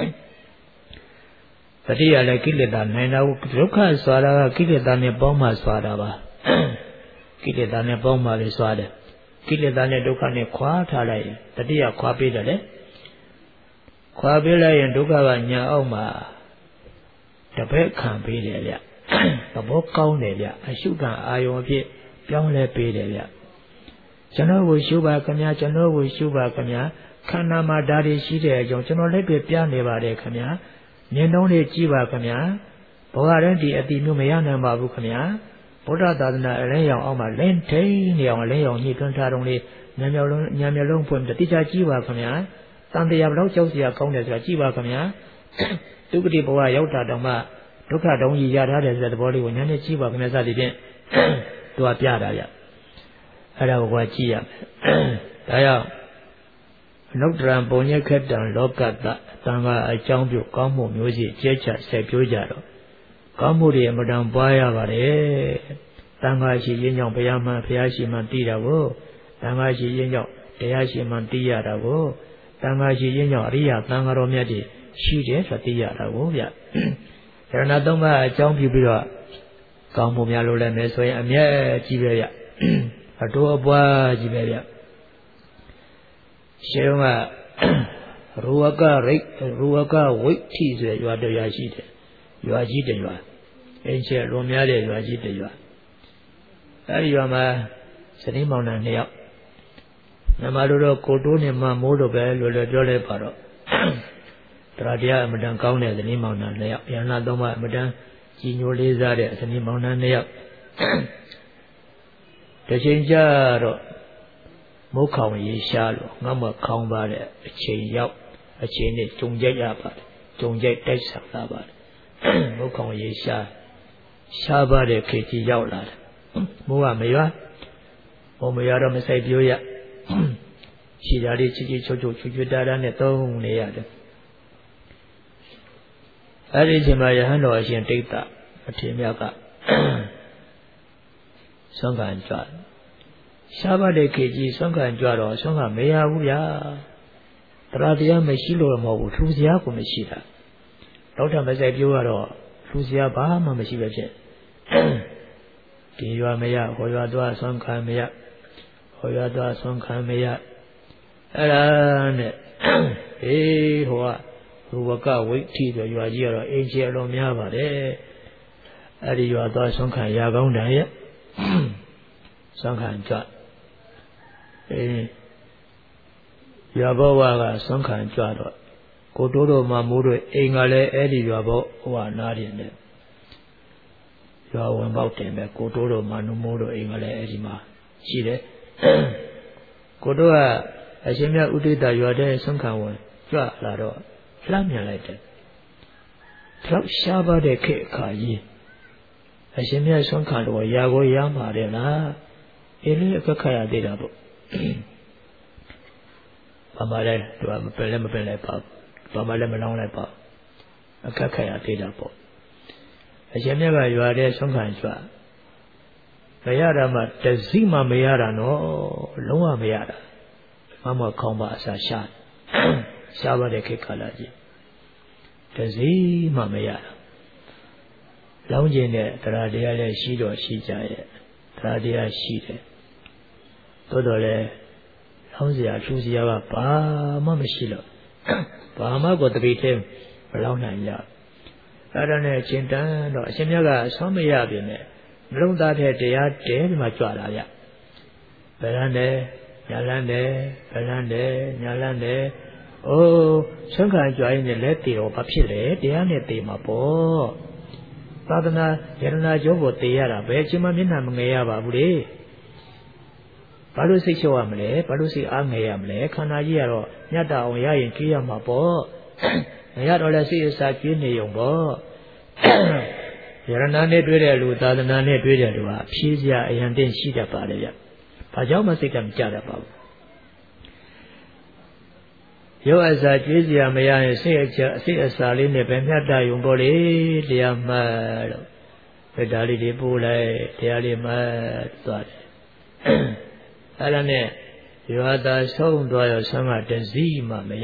။တတိယလည်းကိလေသာနိုင်တာဒုက္ခဆွာတာကကိလေသာနဲ့ပေါင်းမှဆွာတာပါ။ကိလေသာနဲ့ပေါင်းမှလည်းဆွာတယ်။ကိလေသာနဲ့ဒုက္ခနဲ့ခွာထားလိုက်ရင်တတိယခွာပေးတယ်လေ။ခွာပေးလိုက်ရင်ဒုက္ခကညာအောက်မှာတပည့်ခံပေးတယ်ဗျ။သဘောကောင်းတယ်ဗျ။အရှုခံအာယုံအဖြစ်ပြောင်းလဲပေးတယ်ဗျ။ကျွန်တော်ကိုရှုပါခင်ဗျာကျွန်တော်ကိုရှုပါခင်ဗျာခန္ဓာမှာဓာတ်တွေရှိတဲ့အကြောင်းကျွန်တော်လည်းပြပြနေပါတယ်ခင်ဗျာမြင်တော့လေးကြည့်ပါခင်ဗျာဘဝတည်းဒီအတိမျိုးမရနိုင်ပါဘူးခင်ဗျာဗုဒ္ဓသာသနာအလင်းရောင်အောက်မှာလင်းထိန်နေအောင်အလင်းရောင်ညှိတွန်းထားတော့လေးညံမျောလုံးညံမျောလုံးဖွင့်တတိချကြည့်ပါခင်ဗျာတန်တရားဘလောက်ကြောက်စရာကောင်းတယ်ဆိုတာကြည့်ပါခင်ဗျာဒုက္ခတိဘဝရောက်တာတောင်မှဒုက္ခတုံးကြီးရထားတယ်ဆိုတဲ့သဘောလေးကိုညံနဲ့ကြည့်ပါခင်ဗျာစသည်ဖြင့်သူကပြတာဗျအဲ့ဒါကိုကြည့်ရမယ်။ဒါကြောင့်အနုတ္တရံပုံညက်ခက်တံလောကတ္တသံဃာအကြောင်းပြုကောင်းမှုမျိုးစီကျဲချဆက်ပြောကြတော့ကောင်းမှုတွေအမှန်တန်ပွားရပါတယ်။သံဃာရှိရင်ကြောင့်ဘုရားမှဘုရားရှိမှသိတာကိုသံဃာရှိရင်ကြောင့်တရားရှိမှသိရတာကိုသံဃာရှိရင်ကြောင့်အရိယာသံဃာတော်မြတ်တွေရှိတယ်ဆိုသိရတာကိုဗျ။ယရဏသုံးပါးအကြောင်းပြုပြီးတော့ကောင်းမှုများလို့လည်းမယ်ဆိုရင်အမြဲကြီးပဲဗျ။အတိုးအပွားကြီးပဲဗျရှေးကရူဝကရိတ်ရူဝကဝိဋ္ဌိဆိုရွာတရွာရှိတယ်ရွာကြီးတရွာအင်းကျဲလွန်များတဲ့ရွာကြီးတရွာအဲဒီရွာမှာစတိမောင်နှံနှစ်ယောက်နမတို့တော့ကိုတိုးနဲ့မမိုးတို့ပဲလွယ်လွယ်ပြောလိုက်ပါတော့တရားတရားအမတန်ကောင်းတဲ့စတိမောင်နှံနှစ်ယောက်ယန္နာသုံးပါးအမတန်ကြီးညိုလေးစားတဲ့စတိမောင်နှံနှစ်ယောက်တချိန်ကျတော့မုတ်ခေါင်ရေရှားလို့ငါမခေါင်းပါတဲ့အချိန်ရောက်အချိန်နဲ့ဂျုံကြိုက်ရပါတယ်ဂျုံကြိုက်တိုက်ဆံလာပါတယ်မုတ်ခေါင်ရေရှားရှားပါတဲ့ခေတ်ကြီးရောက်လာတယ်မိုးကမရွာမိုးမရွာတော့မဆိုင်ပြိုးရရှည်ဓာလေးချစ်ချစ်ချုပ်ချုပ်ချွတ်ချွတ်တာတာနဲ့သုံးနေရတယ်အဲ့ဒီအချိန်မှာယဟန်တော်အရှင်တိတ်တအထေမြတ်ကဆွမ်းခံကြွရှားပါတဲ့ခေကြီးဆွမ်းခံကြွတော့ဆွမ်းခံမရဘူးဗျာတရားတရားမရှိလို့မဟုတ်ဘူးထူစရာကိုမရှိတာတော့တာမဆိုင်ပြောရတော့ထူစရာဘာမှမရှိပဲဖြစ်ဒီရွာမရဟောရွာသွားဆွမ်းခံမရဟောရွာသွားဆွမ်းခံမရအဲ့ဒါနဲ့အေးဟိုကရူဝကဝိဋ္ဌိဆိုရွာကြီးကတော့အင်းကျဲတော်များပါတယ်အဲ့ဒီရွာသွားဆွမ်းခံရကောင်းတယ်ရဲ့ဆွမ်းခံကြအေးရွာဘောဝကဆွမ်းခံကြတော့ကိုတိုးတို့မမိုးတို့အိမ်ကလည်းအဲ့ဒီရွာဘောဟိုကနားတယ်နဲ့ရွာဝင်ပေါက်တယ်ပဲကိုတိုးတို့မနုမိုးတို့အိမ်ကလည်းအဲ့ဒီမှာရှိတယ်ကိုတိုးကအရှင်မြတ်ဥဒိတရွာတဲ့ဆွမ်းခံဝင်ကြလာတော့လှမ်းမြန်လိုက်တယ်လောက်ရှားပါတဲ့ခေတ်အခါကြီးအရှင်မြတ်ဆွမ်းခံတော်ရာကိုရမှာတယ်လားအေးလေးအခက်ခက်ရသေးတာပေါ့ဘာမှလည်းသူကမပယ်လည်းမပယ်လိုက်ပါဘာမှလည်းမလောင်းလိုက်ပါအခက်ခက်ရသေးတာပေါ့အရှင်မြတ်ကရွာတဲ့ဆွမ်းခံကြွမရတာမှတစည်းမှမရတာနော်လုံးဝမရတာမမခေါင်းပါအစာရှာရှာပါတဲ့ခေတ်ကာလကြီးတစည်းမှမရတာလောင်းကျင်တဲ့တရားတရားလည်းရှိတော့ရှိကြရဲ့တရားတရားရှိတယ်သို့တော်လည်းလောင်းစရာထူးစရာကဘာမှမရှိတော့ဘာမှကိုတပိထဲမလောင်းနိုင်ကြအဲ့ဒါနဲ့ရှင်းတန်းတော့အရှင်မြတ်ကဆွမ်းမရပြင်နဲ့မလုံးသားတဲ့တရားတဲဒီမှာကြွလာကြဗလန်းတယ်ညာလန်းတယ်ဗလန်းတယ်ညာလန်းတယ်အိုးဆွမ်းခံကြွရင်လည်းတည်တော့ဘာဖြစ်လဲတရားနဲ့တည်မှာပေါ့သာသနာယရနာကျိုးကိုတည်ရတာပဲအချိန်မှမျက်နှာမငယ်ရပါဘူးလေဘာလို့စိတ်လျှော့ရမလဲဘာလို့စိတ်အားငယ်ရမလဲခန္ဓာကြီးကတော့ညတ်တာအောင်ရရင်ကြွေးရမှာပေါ့မရတော့လည်းစိတ်အစာကြွေးနေုံပေါ့ယရနာနဲ့တွေ့တဲ့လူသာသနာနဲ့တွေ့တဲ့လူဟာဖြေးစရာအရန်တင်ရှိတတ်ပါလေဗျ။ဘာကြောင့်မှစိတ်ကမကြတတ်ပါဘူး။ရုပ်အစာကြွေးစရာမရရင်စိတ်အချအစိတ်အစာလေးနဲ့ပဲမြတ်တယုံပေါ့လေတရားမှတ်လို့ဗဒါလေးတွေပို့လိုက်တရားလေးမှတ်သွားတယ်။အဲ့ဒါနဲ့ရွာသားဆုံးသွားရောဆမ်းမတစည်းမှမရ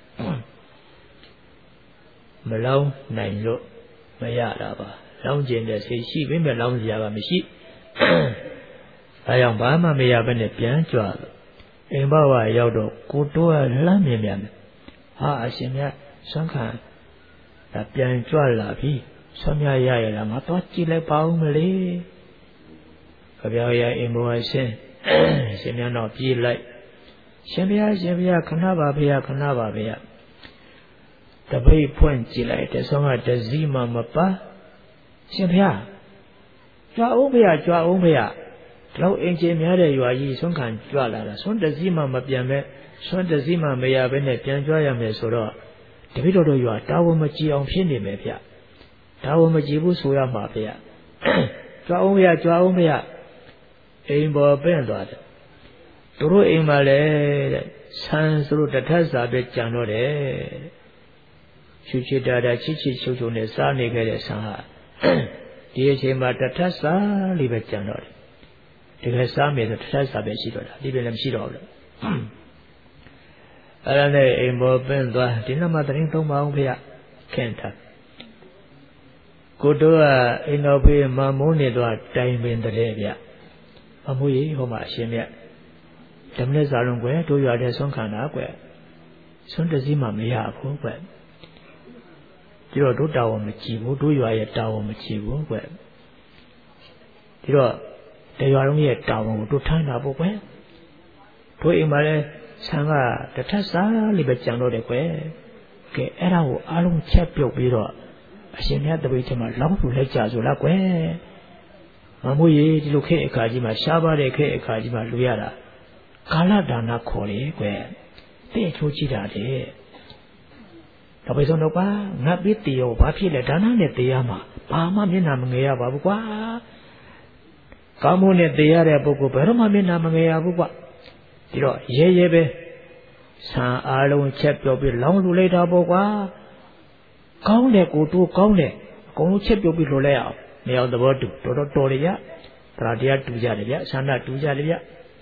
မလောင်းနိုင်လို့မရတာပါလောင်းကျင်တဲ့စိတ်ရှိပေမဲ့လောင်းစရာကမရှိအဲကြောင့်ဘာမှမရဘဲနဲ့ပြန်ကြွလို့အိမ်ဘဝရောက်တော့ကိုတိုးကလှမ်းမြင်မြန်ဟာအရှင်မြတ်ဆွမ်းခံဒါပြန်ကြွလာပြီဆွမ်းမြရရလားငါတော့ကြည့်လိုက်ပါဦးမလေးခပြောရအိမ်ဘဝရှင်ရှင်မြတ်တော့ပြေးလိုက်ရှင်ဘုရားရှင်ဘုရားခဏပါဖေရခဏပါဖေရတပိတ်ဖွင့်ကြည့်လိုက်တဲ့ဆုံးကတစည်းမှမပါရှင်ဘုရားကြွအောင်ဖေရကြွအောင်ဖေရဒီလောက်အင်ချင်းများတဲ့ရွာကြီးဆွမ်းခံကြွလာတာဆွမ်းတစည်းမှမပြန်ပဲဆွမ်းတစည်းမှမရဘဲနဲ့ပြန်ကြွရမယ်ဆိုတော့တပိတ်တော်တို့ရွာတာဝန်မကြည့်အောင်ဖြစ်နေမယ်ဗျတာဝန်မကြည့်ဘူးဆိုရမှာဗျကြွအောင်ဖေရကြွအောင်ဖေရအိမ်ပေါ်ပဲ့သွားတယ်သူတို့အိမ်မှာလည်းတဲ့ဆန်းဆိုလို့တထက်စာပဲကြံတော့တယ်ချူချီတာတာချစ်ချစ်ချုံချုံနဲ့စားနေခဲ့တဲ့ဆန်းဟာဒီအချိန်မှာတထက်စာလေးပဲကြံတော့တယ်ဒီကစားမယ်ဆိုတထက်စာပဲရှိတော့တာဒီပြင်လည်းမရှိတော့ဘူးအဲ့ဒါနဲ့အိမ်ပေါ်ပင်းသွားဒီနောက်မှသတင်းသုံးပါအောင်ဖေခင့်ထားကိုတို့ကအိမ်တော်ဖေးမမိုးနေတော့တိုင်ပင်တဲ့ဗျအမိုးကြီးဟိုမှာအရှင်မြတ်ဓမ္မနဲ့စာလုံးကွယ်တို့ရွာတဲ့ဆွမ်းခံတာကွယ်ဆွမ်းတစည်းမှမရဘူးကွယ်ဒီတော့တို့တာဝန်မကြည့်ဘူးတို့ရွာရဲ့တာဝန်မကြည့်ဘူးကွယ်ဒီတော့တရွာလုံးရဲ့တာဝန်ကိုတို့ထမ်းတာပေါ့ကွယ်တို့အိမ်မှာလဲဆံကတထက်စားလေးပဲကြံတော့တယ်ကွယ်ကဲအဲ့ဒါကိုအားလုံးချက်ပြုတ်ပြီးတော့အရှင်မြတ်တပည့်ချင်းမှာလောင်းပြလိုက်ကြဆိုလားကွယ်မမိုးကြီးဒီလိုခေတ်အခါကြီးမှာရှားပါတဲ့ခေတ်အခါကြီးမှာလူရတာကာလဒါနခေါ်တယ်ကွယ်တဲ့ချိုးကြည့်တာတဲ့တပည့်ဆုံးတော့ပါငါပြီးတေရောဘာဖြစ်လဲဒါနနဲ့တေရမှာဘာမှမျက်နှာမငယ်ရပါဘူးကွာကောင်းမှုနဲ့တေရတဲ့ပုဂ္ဂိုလ်ဘယ်တော့မှမျက်နှာမငယ်ရဘူးကွာဒီတော့ရဲရဲပဲဆံအားလုံးချက်ပြောပြီးလောင်းလူလိုက်တာပေါ့ကွာကောင်းတယ်ကိုတိုးကောင်းတယ်အကုန်လုံးချက်ပြောပြီးလိုလိုက်အောင်မရောက်သဘောတူတော်တော်တော်ရရတရားတရားတူကြတယ်ဗျဆန္ဒတူကြတယ်ဗျ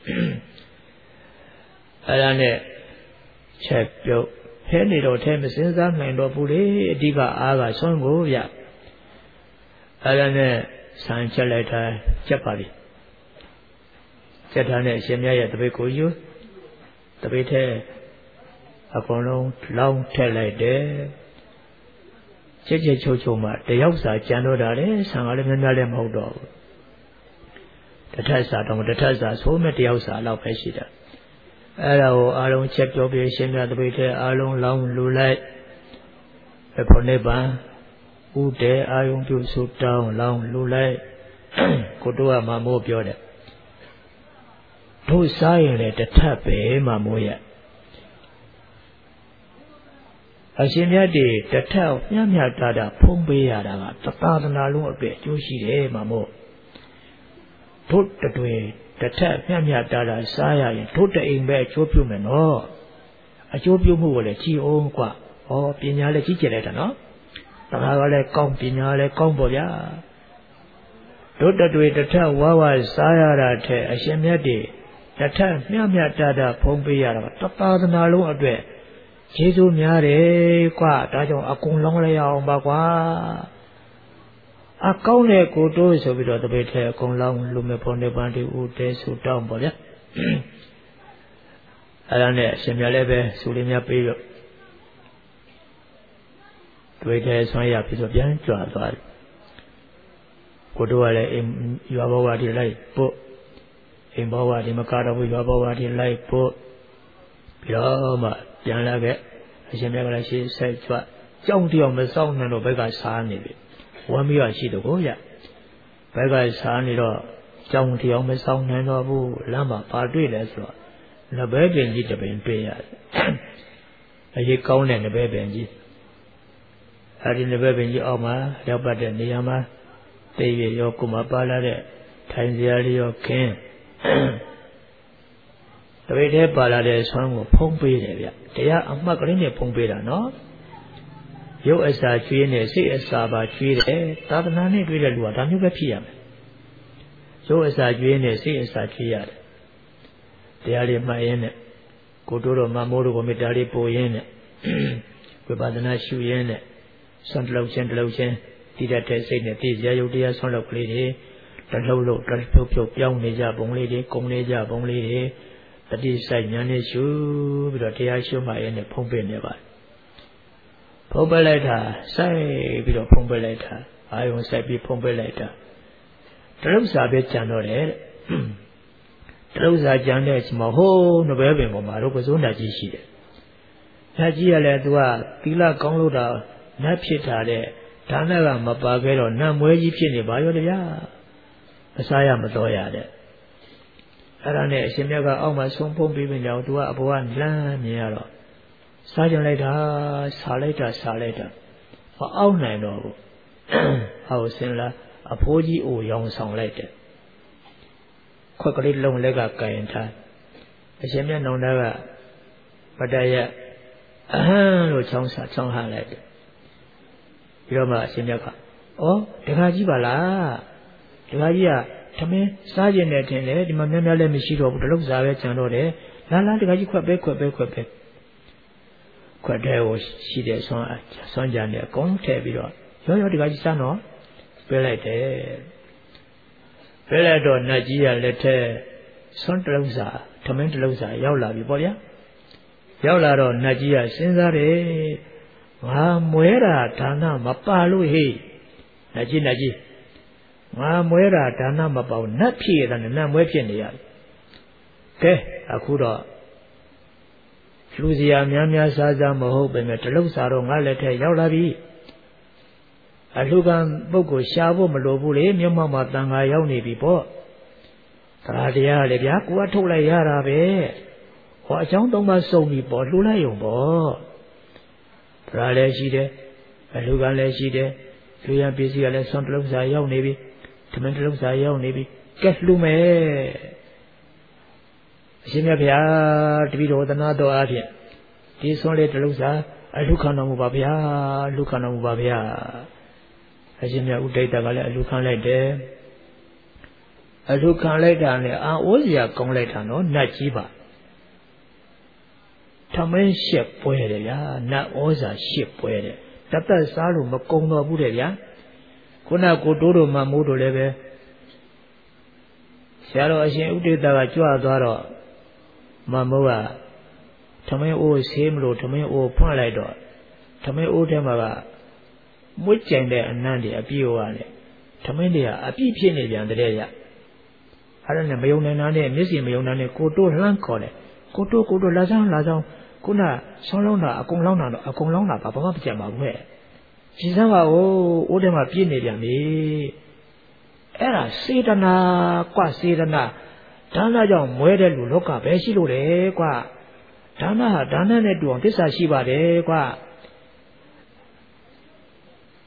အဲ့ဒါနဲ့ချက်ပြုတ်ဖဲနေတော့ထဲမစင်စားနိုင်တော့ဘူးလေအဓိကအားကဆွမ်းကိုဗျအဲ့ဒါနဲ့ဆန်ချက်လိုက်တာချက်ပါလိချက်ထားနဲ့အရှင်မြတ်ရဲ့တပိတ်ကိုယူတပိတ်ထဲအကုန်လုံးလောင်းထက်လိုက်တယ်ချက်ချက်ချိုးချိုးမှတယောက်စာကြံတော့တာလေဆံကလည်းများများလည်းမဟုတ်တော့ဘူးတထက်စာတော့တထက်စာဆိုမဲ့တယောက်စာလောက်ပဲရှိတာအဲ့ဒါကိုအားလုံးချက်ပြောပြီးရှင်းပြတပိတ်ထဲအားလုံးလောင်းလူလိုက်အဖို့နိဗ္ဗာန်ဥဒေအာယုံပြုစုတောင်းလောင်းလူလိုက်ကိုတို့ကမမိုးပြောတယ်တို့စားရင်လည်းတထက်ပဲမမိုးရအရှင်မြတ်တွေတထက်မြတ်မြတ်တာတာဖုံးပေးရတာကတသာသနာလုံးအတွက်အကျိုးရှိတယ်မှာမို့တို့တွေတထက်မြတ်မြတ်တာတာစားရရင်တို့တအိမ်ပဲအကျိုးပြုမယ်နော်အကျိုးပြုမှုကိုလည်းကြည်အောင်กว่าဩပညာလည်းကြီးကျယ်လိုက်တာနော်တရားကလည်းကောင်းပညာလည်းကောင်းပေါ့ဗျာတို့တွေတထက်ဝါဝါစားရတာတဲ့။အရှင်မြတ်တွေတထက်မြတ်မြတ်တာတာဖုံးပေးရတာကတသာသနာလုံးအတွက်ကျေးဇူးများတယ်ကွာ။ဒါကြောင့်အကုန်လုံးလည်းရအောင်ပါကွာ။အကောင်းတဲ့ကိုတိုးဆိုပြီးတော့တပည့်ထဲအကုန်လုံးလူမဲ့ဖို့နေပန်းတူဦးတဲဆူတောင်းပေါ့ဗျာ။အဲ့ဒါနဲ့အရှင်မြတ်လည်းပဲဆူလေးများပေးတော့တပည့်ထဲဆွမ်းရပြီးတော့ပြန်ကြွသွားတယ်ကိုတို့ကလည်းအိမ်ရွာဘဝတွေလိုက်ပို့အိမ်ဘဝတွေမကတော့ဘူးရွာဘဝတွေလိုက်ပို့ပြီးတော့မှပြန်လာခဲ့အရှင်မြတ်ကလည်းရှေ့ဆက်ကြွကြောင်းတယောက်မစောင့်နိုင်တော့ဘက်ကစားနေပြီဝမ်းပြီးတော့ရှိတော့ကိုရဘက်ကစားနေတော့ကြောင်းတယောက်မစောင့်နိုင်တော့ဘူးလမ်းမှာပါတွေ့လဲဆိုတော့နဘဲပင်ကြီးတပင်တွေ့ရတယ်အရေးကောင်းတဲ့နဘဲပင်ကြီးအဲဒီနဘဲပင်ကြီးအောက်မှာရောက်ပတ်တဲ့နေရာမှာတေရရောကုမပါလာတဲ့ထိုင်စရာလေးရောခင်းတပည့်ထဲပါလာတဲ့ဆွမ်းကိုဖုံးပေးတယ်ဗျတရားအမှတ်ကလေးနဲ့ဖုံးပေးတာနော်ရုပ်အစာကျွေးနဲ့စိတ်အစာပါကျွေးတယ်သာသနာနဲ့တွေ့တဲ့လူကဒါမျိုးပဲဖြစ်ရမယ်ရုပ်အစာကျွေးနဲ့စိတ်အစာကျွေးရတယ်တရားလေးမှတ်ရင်းနဲ့ကိုတို့တော်မမိုးတို့ကိုမေတ္တာလေးပို့ရင်းနဲ့ဝိပဿနာရှုရင်းနဲ့ဆွမ်းတလုံးချင်းတလုံးချင်းတည်တဲ့စိတ်နဲ့တည်ရရုပ်တရားဆွမ်းလောက်ကလေးတွေတလှုပ်လို့တဖြုတ်ဖြုတ်ပြောင်းနေကြပုံလေးတွေကုံနေကြပုံလေးတွေတတိစိုက်ဉာဏ်နဲ့ရှုပြီးတော့တရားရှုမှရင်းနဲ့ဖုံးပေးနေပါတယ်ဖုံးပေးလိုက်တာစိုက်ပြီးတော့ဖုံးပေးလိုက်တာအာယုံစိုက်ပြီးဖုံးပေးလိုက်တာတရုပ်စာပဲကြံတော့တယ်တရုပ်စာကြံတဲ့အချိန်မှာဟိုးနဘဲပင်ပေါ်မှာတော့ကစိုးနာကြီးရှိတယ်။နာကြီးကလည်းသူကသီလကောင်းလို့တာနတ်ဖြစ်တာတဲ့ဒါနကမပါခဲ့တော့နတ်မွဲကြီးဖြစ်နေပါရောဗျာမစားရမတော်ရတဲ့အဲ့ဒါနဲ့အရှင်မြတ်ကအောက်မှာဆုံးဖုံးပြီးပြီတော့သူကအဘောကလမ်းမြင်ရတော့စားကြလိုက်တာစားလိုက်တာစားလိုက်တာမအောက်နိုင်တော့ဘူးဟောစင်လာအဖိုးကြီးအိုရောင်ဆောင်လိုက်တယ်ခွက်ကလေးလုံးလက်ကကင်ထားအရှင်မြတ်နောင်တကပတရအဟမ်းလို့ချောင်းစားချောင်းဟလိုက်တယ်ပြီးတော့မှအရှင်မြတ်ကဩဒကာကြီးပါလားဒကာကြီးကသမင်းစားကျင်တယ်ထင်တယ်ဒီမှာများများလည်းမရှိတော့ဘူးတလုံးစားပဲကြံတော့တယ်လာလာဒကာကြီးခွက်ပဲခွက်ပဲခွက်ပဲခွက်တဲ့ကိုရှိတဲ့ဆွမ်းဆွမ်းကြံတယ်အကုန်ထည့်ပြီးတော့ရောရောဒကာကြီးစားတော့ပြလိုက်တယ်ပြလိုက်တော့နတ်ကြီးကလက်ထက်ဆွမ်းတလုံးစားသမင်းတလုံးစားရောက်လာပြီပေါ့ဗျာရောက်လာတော့နတ်ကြီးကစဉ်းစားတယ်ငါမွဲတာဒါနမပါလို့ဟေ့နတ်ကြီးနတ်ကြီးငါမွဲတာဒါနမပေါ့နတ်ဖြစ်ရတဲ့နတ်မွဲဖြစ်နေရတယ်ကဲအခုတော့လူစရာများများစားစားမဟုတ်ပဲနဲ့တလုံးစားတော့ငါလက်ထက်ရောက်လာပြီအလှကံပုဂ္ဂိုလ်ရှားဖို့မလိုဘူးလေမြတ်မမတန်ခါရောက်နေပြီပေါ့တရားတရားလေဗျာကိုကထုတ်လိုက်ရတာပဲဟောအကြောင်းသုံးပါစုံပြီပေါ့လှူလိုက်ရုံပေါ့တရားလည်းရှိတယ်အလှကံလည်းရှိတယ်လူရန်ပစ္စည်းကလည်းဆွမ်းတလုံးစားရောက်နေပြီဓမ္မတလုံးစားရောက်နေပြီကဲလှူမယ်အရှင်မြတ်ဗျာတပိတော်သနာတော်အားဖြင့်ဒီဆွမ်းလေးတလုံးစားအလှခံတော်မူပါဗျာလှူခံတော်မူပါဗျာအရှင်မြတ်ဥဒိဋ္ဌကလည်းအလှခံလိုက်တယ်အလှခံလိုက်တာနဲ့အာဩစရာကောင်းလိုက်တာနော်နတ်ကြီးပါထမင်းရှက်ပွဲတယ်ဗျာနတ်ဩဇာရှက်ပွဲတယ်တသက်စားလို့မကုံတော့ဘူးတဲ့ဗျာခုနကိုတိုးတို့မှမိုးတို့လည်းပဲဆရာတော်အရှင်ဥဒိဋ္ဌကကြွသွားတော့မမိုးကထမင်းအိုးဆေးမလို့ထမင်းအိုးဖွင့်လိုက်တော့ထမင်းအိုးထဲမှာကမွေးကြိမ်တဲ့အနံ့တွေအပြည့်ဟောရတယ်ထမင်းတွေကအပြည့်ဖြစ်နေပြန်တဲ့ရအဲ့ဒါနဲ့မယုံနိုင်တာနဲ့မျက်စိမယုံနိုင်နဲ့ကိုတိုးလှမ်းခေါ်တယ်ကိုတိုးကိုတိုးလာဆောင်လာဆောင်ခုနဆောင်းလောင်းတာအကုန်လောင်းတာတော့အကုန်လောင်းတာဘာမှမကြံပါဘူးဟဲ့ရှင်စမ်းပါဦးအိုးထဲမှာပြည့်နေပြန်ပြီအဲ့ဒါစေတနာกว่าစေတနာဒါနကြောင့်မွဲတဲ့လူလောကပဲရှိလို့လေกว่าဒါနဟာဒါနနဲ့တူအောင်သစ္စာရှိပါတယ်กว่า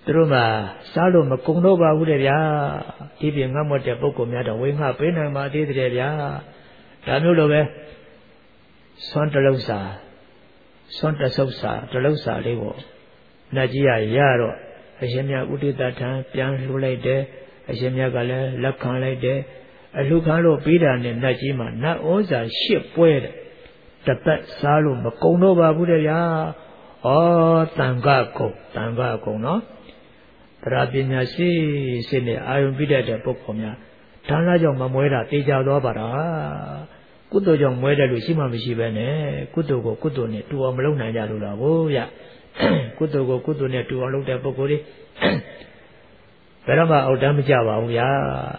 သူတို့မှာစားလို့မကုန်တော့ပါဘူးတဲ့ဗျာဒီပြင်ငတ်မွတ်တဲ့ပုဂ္ဂိုလ်များတော့ဝေငှပေးနိုင်ပါသေးတယ်ဗျာဒါမျိုးလိုပဲဆွမ်းတလုံးစာဆွမ်းတဆုပ်စာတလုံးစာလေးကိုနတ်ကြီးရရတော့အရှင်မြတ်ဥဒိတထံပြန်လှူလိုက်တယ်အရှင်မြတ်ကလည်းလက်ခံလိုက်တယ်အလှခံလို့ပြီးတာနဲ့နတ်ကြီးမှာနတ်ဩဇာရှစ်ပွဲတဲ့တပတ်စားလို့မကုန်တော့ပါဘူးတဲ့ဗျာဩတန်ခကုံတန်ခကုံနော်တရားပညာရှိစိတ်နဲ့အာယုံပြည့်တဲ့ပုဂ္ဂိုလ်များဒါနကြောင့်မမွဲတာတေချာသွားပါလားကုသိုလ်ကြောင့်မွဲတယ်လို့ရှိမှမရှိပဲနဲ့ကုသိုလ်ကိုကုသိုလ်နဲ့တူအောင်မလုပ်နိုင်ကြလို့လားဘို့ဗျကုသိုလ်ကိုကုသိုလ်နဲ့တူအောင်လုပ်တဲ့ပုဂ္ဂိုလ်တွေဘယ်တော့မှအောက်တန်းမကြပါဘူးဗျာ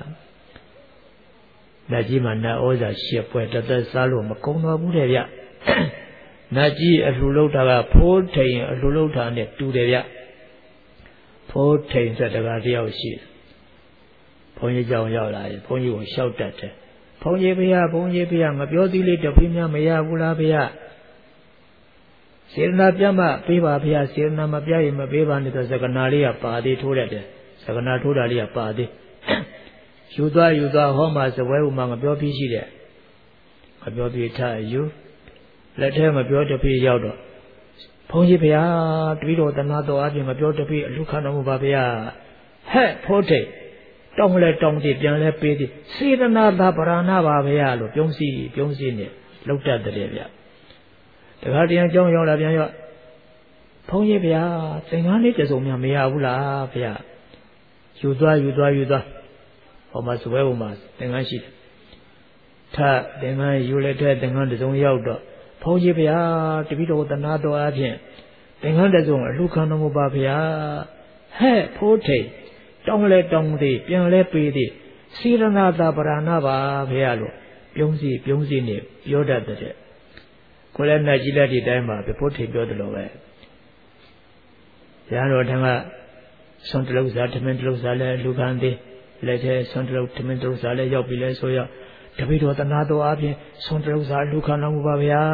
နတ်ကြီးမှာနတ်ဩဇာရှစ်ပွဲတသက်စားလို့မကုန်တော့ဘူးတဲ့ဗျနတ်ကြီးအလှလုပ်တာကဖိုးထိန်အလှလုပ်တာနဲ့တူတယ်ဗျဖိုးထိန်ဆိုတဲ့တကားတယောက်ရှိဘုန်းကြီးကြောင်ရောက်လာရင်ဘုန်းကြီးကိုလျှောက်တတ်တယ်ဘုန်းကြီးဖေဘုန်းကြီးဖေငါပြောသေးလေးတပင်းများမရဘူးလားဖေစေတနာပြတ်မှပေးပါဖေစေတနာမပြရင်မပေးပါနဲ့ဆိုစကနာလေးကပါသေးထိုးရတယ်စကနာထိုးတာလေးကပါသေးယူသွားယူသွားဟောမှာစပွဲဥမှာငါပြောပြီးရှိတယ်ငါပြောပြီးထားယူလက်ထဲမပြောတဖေရောက်တော့ဘုန်းကြီးဖေတပည့်တော်တနာတော်အပြင်မပြောတဖေအလူခံတော်မူပါဖေဟဲ့ဖိုးထိတ်တောင်းလဲတောင်းသေးပြန်လဲပေးသေးစေတနာသာပရဏပါဖေလို့ပြုံးစီပြုံးစီနဲ့လောက်တတ်တယ်ဗျတခါတည်းအကြောင်းရောက်လာပြန်ရောဘုန်းကြီးဖေသင်္ကန်းလေးတစုံများမရဘူးလားဖေယူသွားယူသွားယူသွားဟောမှာစပွဲပေါ်မှာသင်္ကန်းရှိတယ်ထသင်္ကန်းယူလက်ထဲသင်္ကန်းတစုံရောက်တော့ဘုန်းကြီးဗျာတပည့်တော်တနာတော်အဖြစ်သင်္ကန်းတစုံအလှခံတော်မူပါဗျာဟဲ့ဖိုးထိတ်တောင်းလဲတောင်းသေးပြန်လဲပေးသေးစေရနာတာပရဏပါဗျာလို့ပြုံးစီပြုံးစီနဲ့ပြောတတ်တဲ့ကိုလည်းနိုင်ကြီးလက်ဒီတိုင်းမှာဖိုးထိတ်ပြောတယ်လို့ပဲရဟန်းတော်ထံကဆွမ်းတလုံးစားထမင်းတလုံးစားလဲလူခံသေးလက်ထဲဆွမ်းတလုံးထမင်းတလုံးစားလဲရောက်ပြီလဲဆိုရတပည့်တော်တနာတော်အပြင်ဆွမ်းတလုံးစားလူခံတော်မူပါဗျာ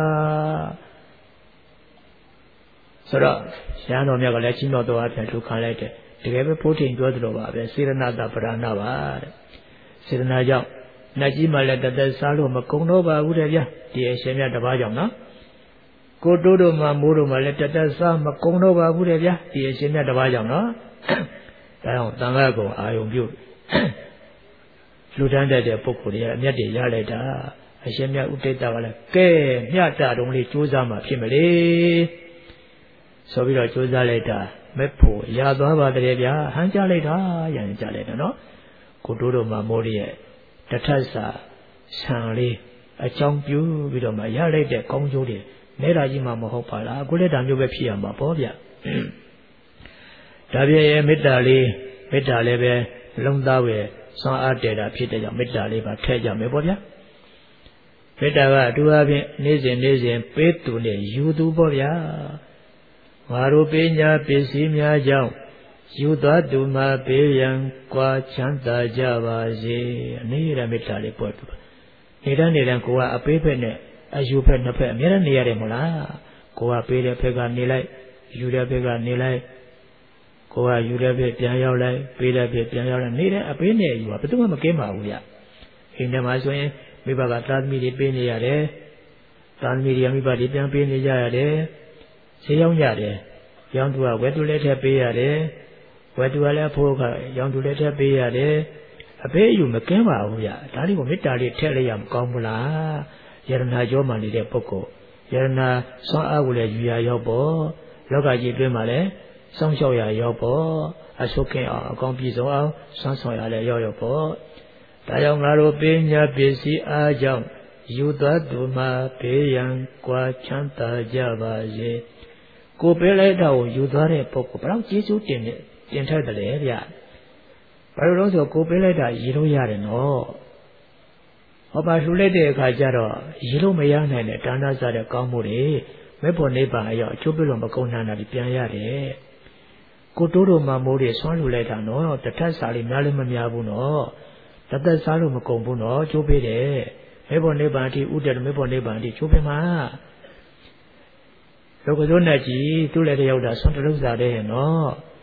ဆိုတော့ရဟန်းတော်မြတ်ကလည်းချင်းတော်တော်အပြင်လူခံလိုက်တယ်တကယ်ပဲဖိုးထိန်ပြောသလိုပါပဲစေရနာတာပရဏပါတဲ့စေရနာကြောင့်နတ်ကြီးမှလည်းတသက်စားလို့မကုန်တော့ပါဘူးတဲ့ဗျာဒီအရှင်မြတ်တပါးကြောင့်နော်ကိုတိုးတို့မှမိုးတို့မှလည်းတသက်စားမကုန်တော့ပါဘူးတဲ့ဗျာဒီအရှင်မြတ်တပါးကြောင့်နော်ဒါကြောင့်တန်ခါကုံအာယုံပြုလူတန်းတဲ့ပုဂ္ဂိုလ်တွေကအမျက်တွေရလိုက်တာအရှင်မြတ်ဥဒိတကလည်းကဲမြတ်တာတုံးလေးကြိုးစားမှဖြစ်မလေဆိုပြီးတော့ကြိုးစားလိုက်တာမဲ့ဖို့ရသွားပါတဲ့ဗျာဟန်ကြလိုက်တာရန်ကြလိုက်တာနော်ကိုတိုးတို့မှမိုးရဲ့တထက်စာဆံလေးအကြောင်းပြုပြီးတော့မှရလိုက်တဲ့ကောင်းကျိုးတွေနေတာကြီးမှမဟုတ်ပါလားကိုလည်းဒါမျိုးပဲဖြစ်ရမှာပေါ့ဗျဒါပြည့်ရဲ့မေတ္တာလေးမေတ္တာလေးပဲလုံးသားဝယ်စွမ်းအားတည်တာဖြစ်တဲ့ကြောင့်မေတ္တာလေးပါထည့်ကြမယ်ပေါ့ဗျာမေတ္တာကအထူးအဖြင့်နေ့စဉ်နေ့စဉ်ပေးသူနဲ့ယူသူပေါ့ဗျာငါတို့ပညာပစ္စည်းများကြောင့်ယူသွားသူမှာပေးရန်ကွာချမ်းသာကြပါစေအနေရမေတ္တာလေးပို့သူနေတန်းနေတန်းကိုကအပေးဖက်နဲ့အယူဖက်နှစ်ဖက်အများနဲ့နေရတယ်မို့လားကိုကပေးတဲ့ဖက်ကနေလိုက်ယူတဲ့ဖက်ကနေလိုက်ကိုကယူတဲ့ဖက်ပြန်ရောက်လိုက်ပေးတဲ့ဖက်ပြန်ရောက်လိုက်နေတဲ့အပေးနဲ့ယူတာဘယ်သူမှမကင်းပါဘူးဗျအိမ်ထဲမှာဆိုရင်မိဘကသာသမီတွေပေးနေရတယ်သာသမီတွေမိဘတွေပြန်ပေးနေကြရတယ်ဈေးရောက်ရတယ်ရောင်သူကဝယ်သူလက်ထက်ပေးရတယ်ဝယ်သူကလည်းဖိုးကရောင်သူလက်ထက်ပေးရတယ်အပေးယူမကင်းပါဘူးဗျဒါလေးကိုမေတ္တာလေးထည့်လိုက်ရမကောင်းဘူးလားယရနာကြောမှနေတဲ့ပုဂ္ဂိုလ်ယရနာစွမ်းအားကိုလည်းယူရရောက်ပေါ့လောကကြီးအတွင်းမှာလည်းစောင့်ရှောက်ရရောက်ပေါ့အဆုကင်းအောင်အကောင်းပြည့်စုံအောင်စွမ်းဆောင်ရလည်းရောက်ရောက်ပေါ့ဒါကြောင့်ငါတို့ပညာပစ္စည်းအားကြောင့်ယူသွားသူမှာဘေးရန်ကွာချမ်းသာကြပါစေကိုပေးလိုက်တာကိုယူသွားတဲ့ပုဂ္ဂိုလ်ဘယ်တော့ကျေးဇူးတင်နဲ့တင်ထိုက်တယ်လေဗျဘာလို့လဲဆိုကိုပေးလိုက်တာရည်လို့ရတယ်နော်ဟောပါလှူလိုက်တဲ့အခါကျတော့ရည်လို့မရနိုင်တဲ့ဒါနစားတဲ့ကောင်းမှုတွေမဲ့ဖို့နိဗ္ဗာန်အရောက်အကျိုးပြုလို့မကုန်နိုင်တာပြန်ရတယ်ကိုတိုးတို့မှမိုးတွေဆွမ်းလှူလိုက်တာနော်တထက်စားလေးများလည်းမများဘူးနော်တသက်စားလို့မကုန်ဘူးနော်ကျိုးပေးတယ်မဲ့ဖို့နိဗ္ဗာန်အထိဥဒ္ဒမဲ့ဖို့နိဗ္ဗာန်အထိကျိုးပေးမှာလောကဇုံနဲ့ကြီးသူ့လည်းတယောက်တာဆွမ်းတလုံးစားတဲ့နော်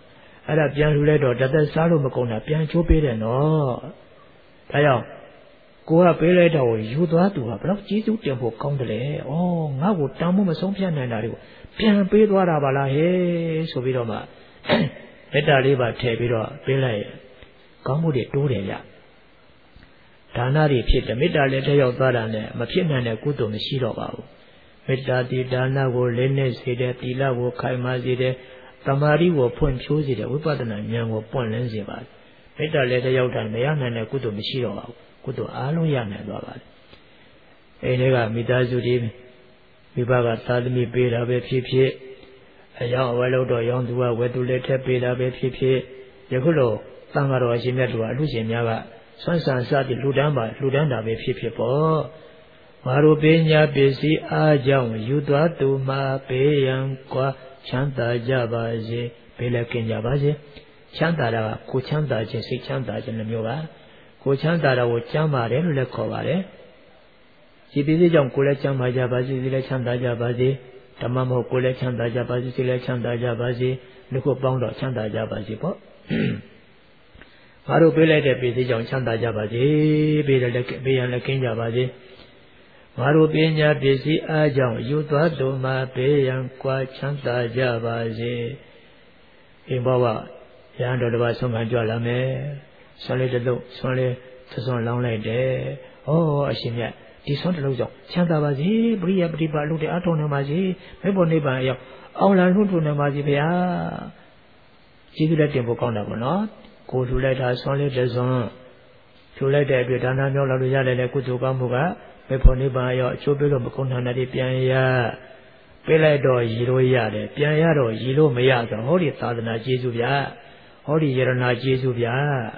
အဲ့ဒါပြန်လှူလိုက်တော့တသက်စားလို့မကုန်တာပြန်ချိုးပေးတယ်နော်ဒါကြောင့်ကိုကပေးလိုက်တော့ယူသွားသူကဘယ်တော့ကျေးဇူးတင်ဖို့ကောင်းတယ်လေဩငါ့ကိုတန်ဖို့မဆုံးဖြတ်နိုင်တာတွေကိုပြန်ပေးသွားတာပါလားဟဲ့ဆိုပြီးတော့မှမေတ္တာလေးပါထည့်ပြီးတော့ပေးလိုက်ကောင်းမှုတွေတိုးတယ်ရဒါနတွေဖြစ်တယ်မေတ္တာလည်းတက်ရောက်သွားတာနဲ့မဖြစ်နိုင်တဲ့ကုသိုလ်မရှိတော့ပါဘူးမေတ္တာတိဒါနကိုလေးနဲ့စေတယ်သီလကိုခိုင်မာစေတယ်သမာဓိကိုဖွံ့ဖြိုးစေတယ်ဝိပဿနာဉာဏ်ကိုပွင့်လင်းစေပါတယ်မေတ္တာလည်းတက်ရောက်တာမရနိုင်တဲ့ကုသိုလ်မရှိတော့ပါဘူးကုသိုလ်အားလုံးရနိုင်သွားပါတယ်အဲဒီကမိသားစုတွေမိဘကသာသမီပေးတာပဲဖြစ်ဖြစ်အယောင်အဝဲလို့တော့ရောင်းသူကဝယ်သူလည်းထက်ပေးတာပဲဖြစ်ဖြစ်ယခုလိုသံဃာတော်အရှင်မြတ်တို့ကအလှရှင်များကဆွမ်းဆန်စသည်လူတန်းပါလူတန်းတာပဲဖြစ်ဖြစ်ပေါ့ငါတို့ပညာပစ္စည်းအားကြောင့်ယူသွားသူမှာပေးရန်ကွာချမ်းသာကြပါစေဘေးလည်းကင်းကြပါစေချမ်းသာတာကကိုချမ်းသာခြင်းစိတ်ချမ်းသာခြင်းမျိုးပါကိုချမ်းသာတာကိုကျမ်းပါတယ်လို့လည်းခေါ်ပါတယ်ဒီပစ္စည်းကြောင့်ကိုလည်းချမ်းသာကြပါစေစိတ်လည်းချမ်းသာကြပါစေဓမ္မမဟုတ်ကိုလည်းချမ်းသာကြပါစေစိတ်လည်းချမ်းသာကြပါစေဒီခုပေါင်းတော့ချမ်းသာကြပါစေပေါ့ငါတို့ပေးလိုက်တဲ့ပစ္စည်းကြောင့်ချမ်းသာကြပါစေပေးတယ်လည်းပေးရန်လည်းကင်းကြပါစေငါတို့ပညာပစ္စည်းအားကြောင့်ယူသွားသူမှာပေးရန်ကွာချမ်းသာကြပါစေအိမ်ဘဝရဟန်းတော်တစ်ပါးဆုံးခံကြွလာမယ်ဆွမ်းလေးတစ်လုံးဆွမ်းလေးသဆွမ်းလောင်းလိုက်တယ်ဩအရှင်မြတ်ဒီဆွမ်းတစ်လုံးကြောင့်ချမ်းသာပါစေပရိယပฏิပါလို့တဲ့အထောက်နေပါစေမေဖို့နိဗ္ဗာန်ရောက်အောင်လာလို့ထုံနေပါစေဗျာကျေးဇူးလည်းတင်ဖို့ကောင်းတာပေါ့နော်ကိုလှူလိုက်တာဆွမ်းလေးတစ်စွန်းလှူလိုက်တဲ့အတွက်ဒါနမြောက်လာလို့ရတယ်လေကုသိုလ်ကောင်းမှုကမေဖို့နိဗ္ဗာန်ရောက်အကျိုးပေးလို့မကုန်နိုင်တဲ့ပြန်ရပေးလိုက်တော့ရည်လို့ရတယ်ပြန်ရတော့ရည်လို့မရဆိုဟောဒီသာသနာကျေးဇူးဗျာဟောဒီယရဏကျေးဇူးဗျာ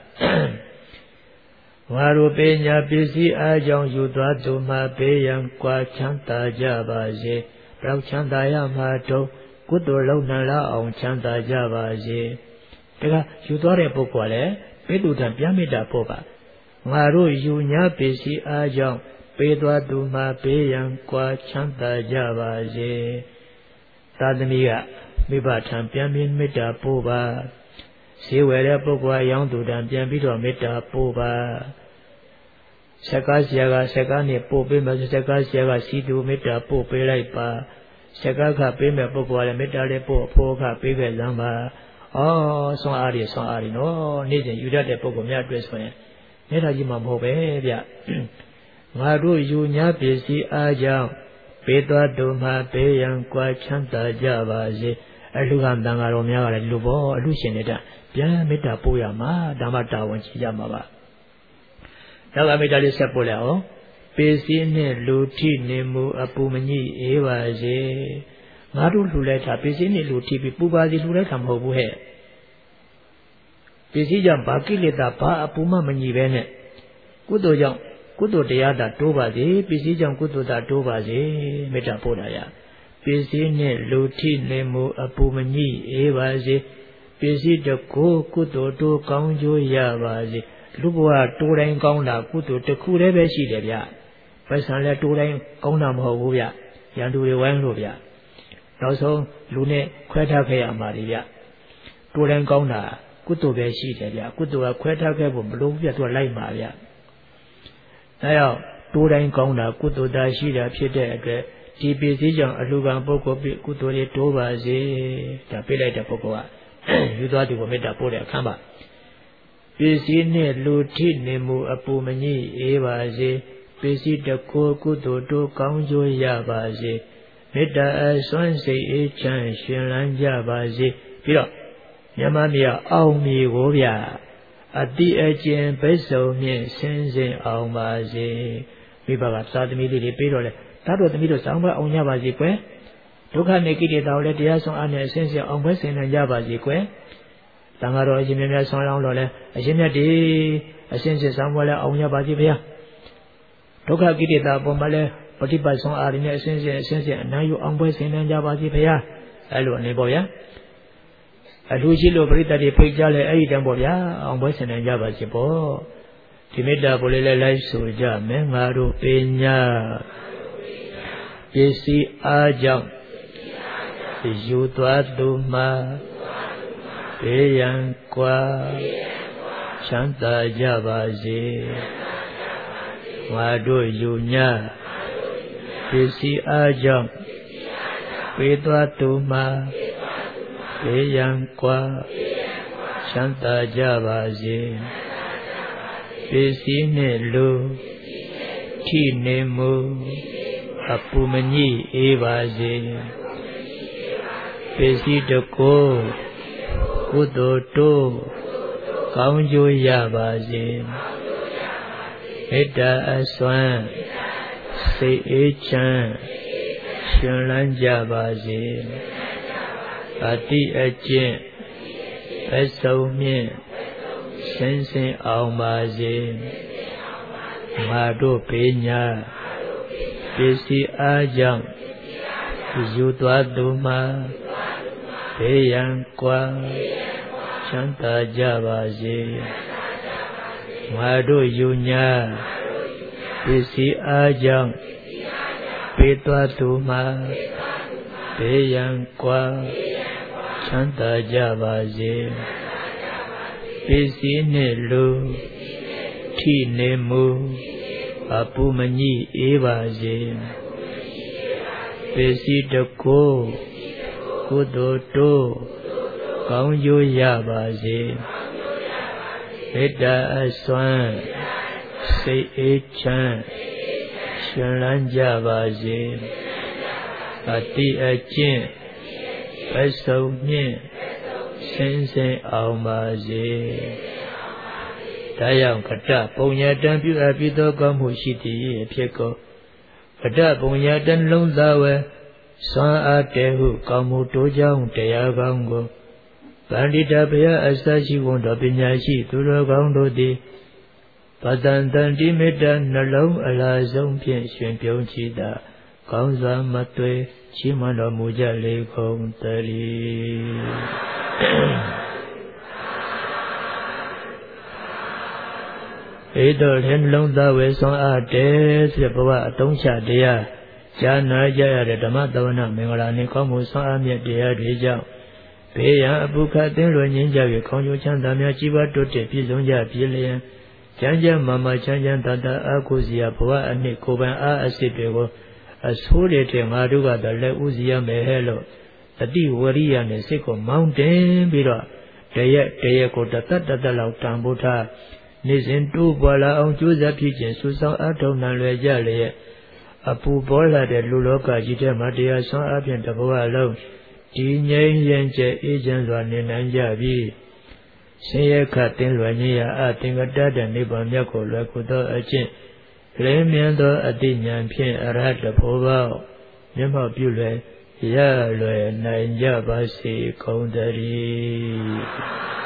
ငါတို့ပညာပစ္စည်းအားကြောင့်ယူသွားသူမှာပေးရန်ကွာချမ်းသာကြပါစေဘယ်တော့ချမ်းသာရမှာတော့ကုသိုလ်လုံးနိုင်လောက်အောင်ချမ်းသာကြပါစေတခါယူသွားတဲ့ပုဂ္ဂိုလ်ကလည်းပေးသူတန်ပြန်မေတ္တာပို့ပါငါတို့ယူညာပစ္စည်းအားကြောင့်ပေးသွားသူမှာပေးရန်ကွာချမ်းသာကြပါစေသာသမီကမိဘထံပြန်ပြီးမေတ္တာပို့ပါဈေးဝယ်တဲ့ပုဂ္ဂိုလ်ရောင်းသူတန်ပြန်ပြီးတော့မေတ္တာပို့ပါစကားဆရာကစကားနဲ့ပို့ပေးမယ်စကားဆရာကစီသူမေတ္တာပို့ပေးလိုက်ပါစကားကပေးမဲ့ပုဂ္ဂိုလ်ကလည်းမေတ္တာလေးပို့အဖိုးကပေးခဲ့လမ်းပါဩဆွမ်းအားရဆွမ်းအားရနော်နေ့စဉ်ယူတတ်တဲ့ပုဂ္ဂိုလ်များအတွက်ဆိုရင်မေတ္တာကြီးမှမဟုတ်ပဲဗျငါတို့ယူညာပစ္စည်းအားကြောင့်ပေးသွားသူမှာပေးရန်ကွာချမ်းသာကြပါစေအလှကတန်ဃာတော်များကလည်းလူပေါ်အလှရှင်နေတာပြန်မေတ္တာပို့ရမှာဓမ္မတာဝန်ကြီးကြမှာပါနောက်ကမေတ္တာလေးဆက်ပို့လိုက်အောင်ပစ္စည်းနှင့်လူထိနေမှုအပူမညိအေးပါစေငါတို့လှူလိုက်တာပစ္စည်းနှင့်လူထိပြီးပူပါစီလှူလိုက်တာမဟုတ်ဘူးဟဲ့ပစ္စည်းကြောင့်ဘာကိလေသာဘာအပူမှမညိပဲနဲ့ကုသိုလ်ကြောင့်ကုသိုလ်တရားသာတိုးပါစေပစ္စည်းကြောင့်ကုသိုလ်သာတိုးပါစေမေတ္တာပို့တာရပစ္စည်းနှင့်လူထိနေမှုအပူမညိအေးပါစေပစ္စည်းတကိုးကုသိုလ်တိုးကောင်းကျိုးရပါစေလူဘဝတိုးတိုင်းကောင်းတာကုသိုလ်တစ်ခုတည်းပဲရှိတယ်ဗျပိုက်ဆံလည်းတိုးတိုင်းကောင်းတာမဟုတ်ဘူးဗျရန်သူတွေဝိုင်းလို့ဗျနောက်ဆုံးလူနဲ့ခွဲထားခဲ့ရမှာလေဗျတိုးတိုင်းကောင်းတာကုသိုလ်ပဲရှိတယ်ဗျကုသိုလ်ကခွဲထားခဲ့ဖို့မလိုဘူးဗျသူကလိုက်မှာဗျအဲရောက်တိုးတိုင်းကောင်းတာကုသိုလ်သာရှိတာဖြစ်တဲ့အတွက်ဒီပစ္စည်းကြောင့်အလှကံပုဂ္ဂိုလ်ပြကုသိုလ်တွေတိုးပါစေဒါပြလိုက်တဲ့ပုဂ္ဂိုလ်ကယူသွားသူကိုမေတ္တာပို့တဲ့အခါမှာပစ္စည်းနှင့်လူထိနေမှုအပူမညိအေးပါစေပစ္စည်းတကိုးကုသိုလ်တိုးကောင်းကျိုးရပါစေမေတ္တာအစွမ်းစိတ်အေးချမ်းရှင်လန်းကြပါစေပြီးတော့မြမမြအောင်မြေကိုဗျာအတိအကျင့်ပိတ်ဆုံဖြင့်ဆင်းဆင်းအောင်ပါစေမိဘကသာသမီလေးတွေပြီးတော့လေသာတော်သမီးတို့ဆောင်ပွဲအောင်ကြပါစေကွယ်ဒုက္ခနေကိလေသာကိုလည်းတရားဆုံးအားနဲ့ဆင်းဆင်းအောင်ပွဲဆင်နိုင်ကြပါစေကွယ်တန်ဃာတော်အရှင်မြတ်များဆောင်လောင်းတော်လဲအရှင်မြတ်ဒီအရှင်စစ်ဆောင်ပွဲလဲအောင်ကြပါစေဗျာဒုက္ခကိလေသာပေါ်မှာလဲပฏิပတ်ဆုံးအားနဲ့အရှင်စစ်အရှင်စစ်အနာယူအောင်ပွဲဆင်နိုင်ကြပါစေဗျာအဲ့လိုအနေပေါ့ဗျာအထူးရှိလို့ပရိသတ်တွေဖိတ်ကြလဲအဲ့ဒီတန်းပေါ့ဗျာအောင်ပွဲဆင်နိုင်ကြပါစေပေါ့ဒီမေတ္တာပို့လေးလဲလိုက်ဆိုကြမယ်ငါတို့ပညာပစ္စည်းအားကြောင့်ယူသွားသူမှာပဘေးရန်ကွာချမ်းသာကြပါစေငါတို့ယူညပစ္စည်းအားကြောင့်ပေးသွားသူမှာဘေးရန်ကွာချမ်းသာကြပါစေပစ္စည်းနှင့်လူထိနေမှုအပူမညိအေးပါစေပစ္စည်းတကိုးကုသိုလ်တို့ကောင်းကျိုးရပါစေမေတ္တာအစွမ်းစိတ်အေးချမ်းရှင်လန်းကြပါစေအတိအကျင့်အစုံမြင့်စင်စင်အောင်ပါစေငါတို့ဘေးညာပစ္စည်းအားကြောင့်ယူသွားသူမှာဘေးရန်ကွာချမ်းသာကြပါစေငါတို့ယူညာပစ္စည်းအားကြောင့်ပေးသွားသူမှာဘေးရန်ကွာချမ်းသာကြပါစေပစ္စည်းနှင့်လူထိနေမှုအပူမညိအေးပါစေပစ္စည်းတကိုးကုသိုလ်တို့ကောင်းကျိုးရပါစေမေတ္တာအစွမ်းစိတ်အေးချမ်းရှင်လန်းကြပါစေအတိအကျင့်အစုံမြင့်စင်စင်အောင်ပါစေဒါကြောင့်ကတ္တပုံညာတံပြုအပ်ပြီးသောကောင်းမှုရှိသည့်အဖြစ်ကိုကတ္တပုံညာတံလုံးသားဝဲစွမ်းအားတဲဟုကောင်းမှုတိုးကြောင်းတရားကောင်းကိုဗန္တိတဘုရားအစရှိဝန်တော်ပညာရှိသူတော်ကောင်းတို့သည်ပတန်တန်တိမေတ္တာနှလုံးအလားဆုံးဖြင့်ရှင်ပြုံးချီတာကောင်းစွာမသွေချီးမွမ်းတော်မူကြလေကုန်သတည်းဧတော်ထဲနှလုံးသားဝဲစွမ်းအားတဲဆိုဘဝအတုံးချတရားဈာနာကြရတဲ့ဓမ္မသဝနာမင်္ဂလာနှင့်ကောင်းမှုစွမ်းအားမြတ်တရားတွေကြောင့်ဘေးရန်အပုခအသင်းလွယ်ငြိမ်းကြ၍ခေါင်းကျိုးချမ်းသာများကြီးပွားတိုးတက်ပြည့်စုံကြပြည်လျင်ကျမ်းကျမ်းမာမာချမ်းချမ်းသာသာအာကိုစီယဘဝအနှစ်ကိုယ်ပိုင်အားအစစ်တွေကိုအဆိုးတွေတဲ့ငါတို့ကတော့လက်ဦးစီရမယ်ဟဲ့လို့တတိဝရိယနဲ့စိတ်ကိုမောင်းတင်ပြီးတော့တရက်တရက်ကိုတသက်တသက်လောက်တန်ဖိုးထားနေ့စဉ်တိုးပွားလာအောင်ကြိုးစားဖြစ်ခြင်းစုဆောင်အထောက်နှံလွယ်ကြလျက်အပူပေါ်လာတဲ့လူလောကကြီးထဲမှာတရားဆွမ်းအပြင်တဘဝလုံးဒီငြိမ်းရင်ကျအေးချမ်းစွာနေနိုင်ကြပြီဆင်းရဲခတ်တင်းလွယ်ခြင်းရာအသင်္ကတတဲ့နိဗ္ဗာန်မြတ်ကိုလွယ်ကူသောအကျင့်လင်းမြန်းသောအတိညာဖြင့်အရဟတဖို့ပေါမျက်မှောက်ပြုလွယ်ရလွယ်နိုင်ကြပါစေကုန်သတည်း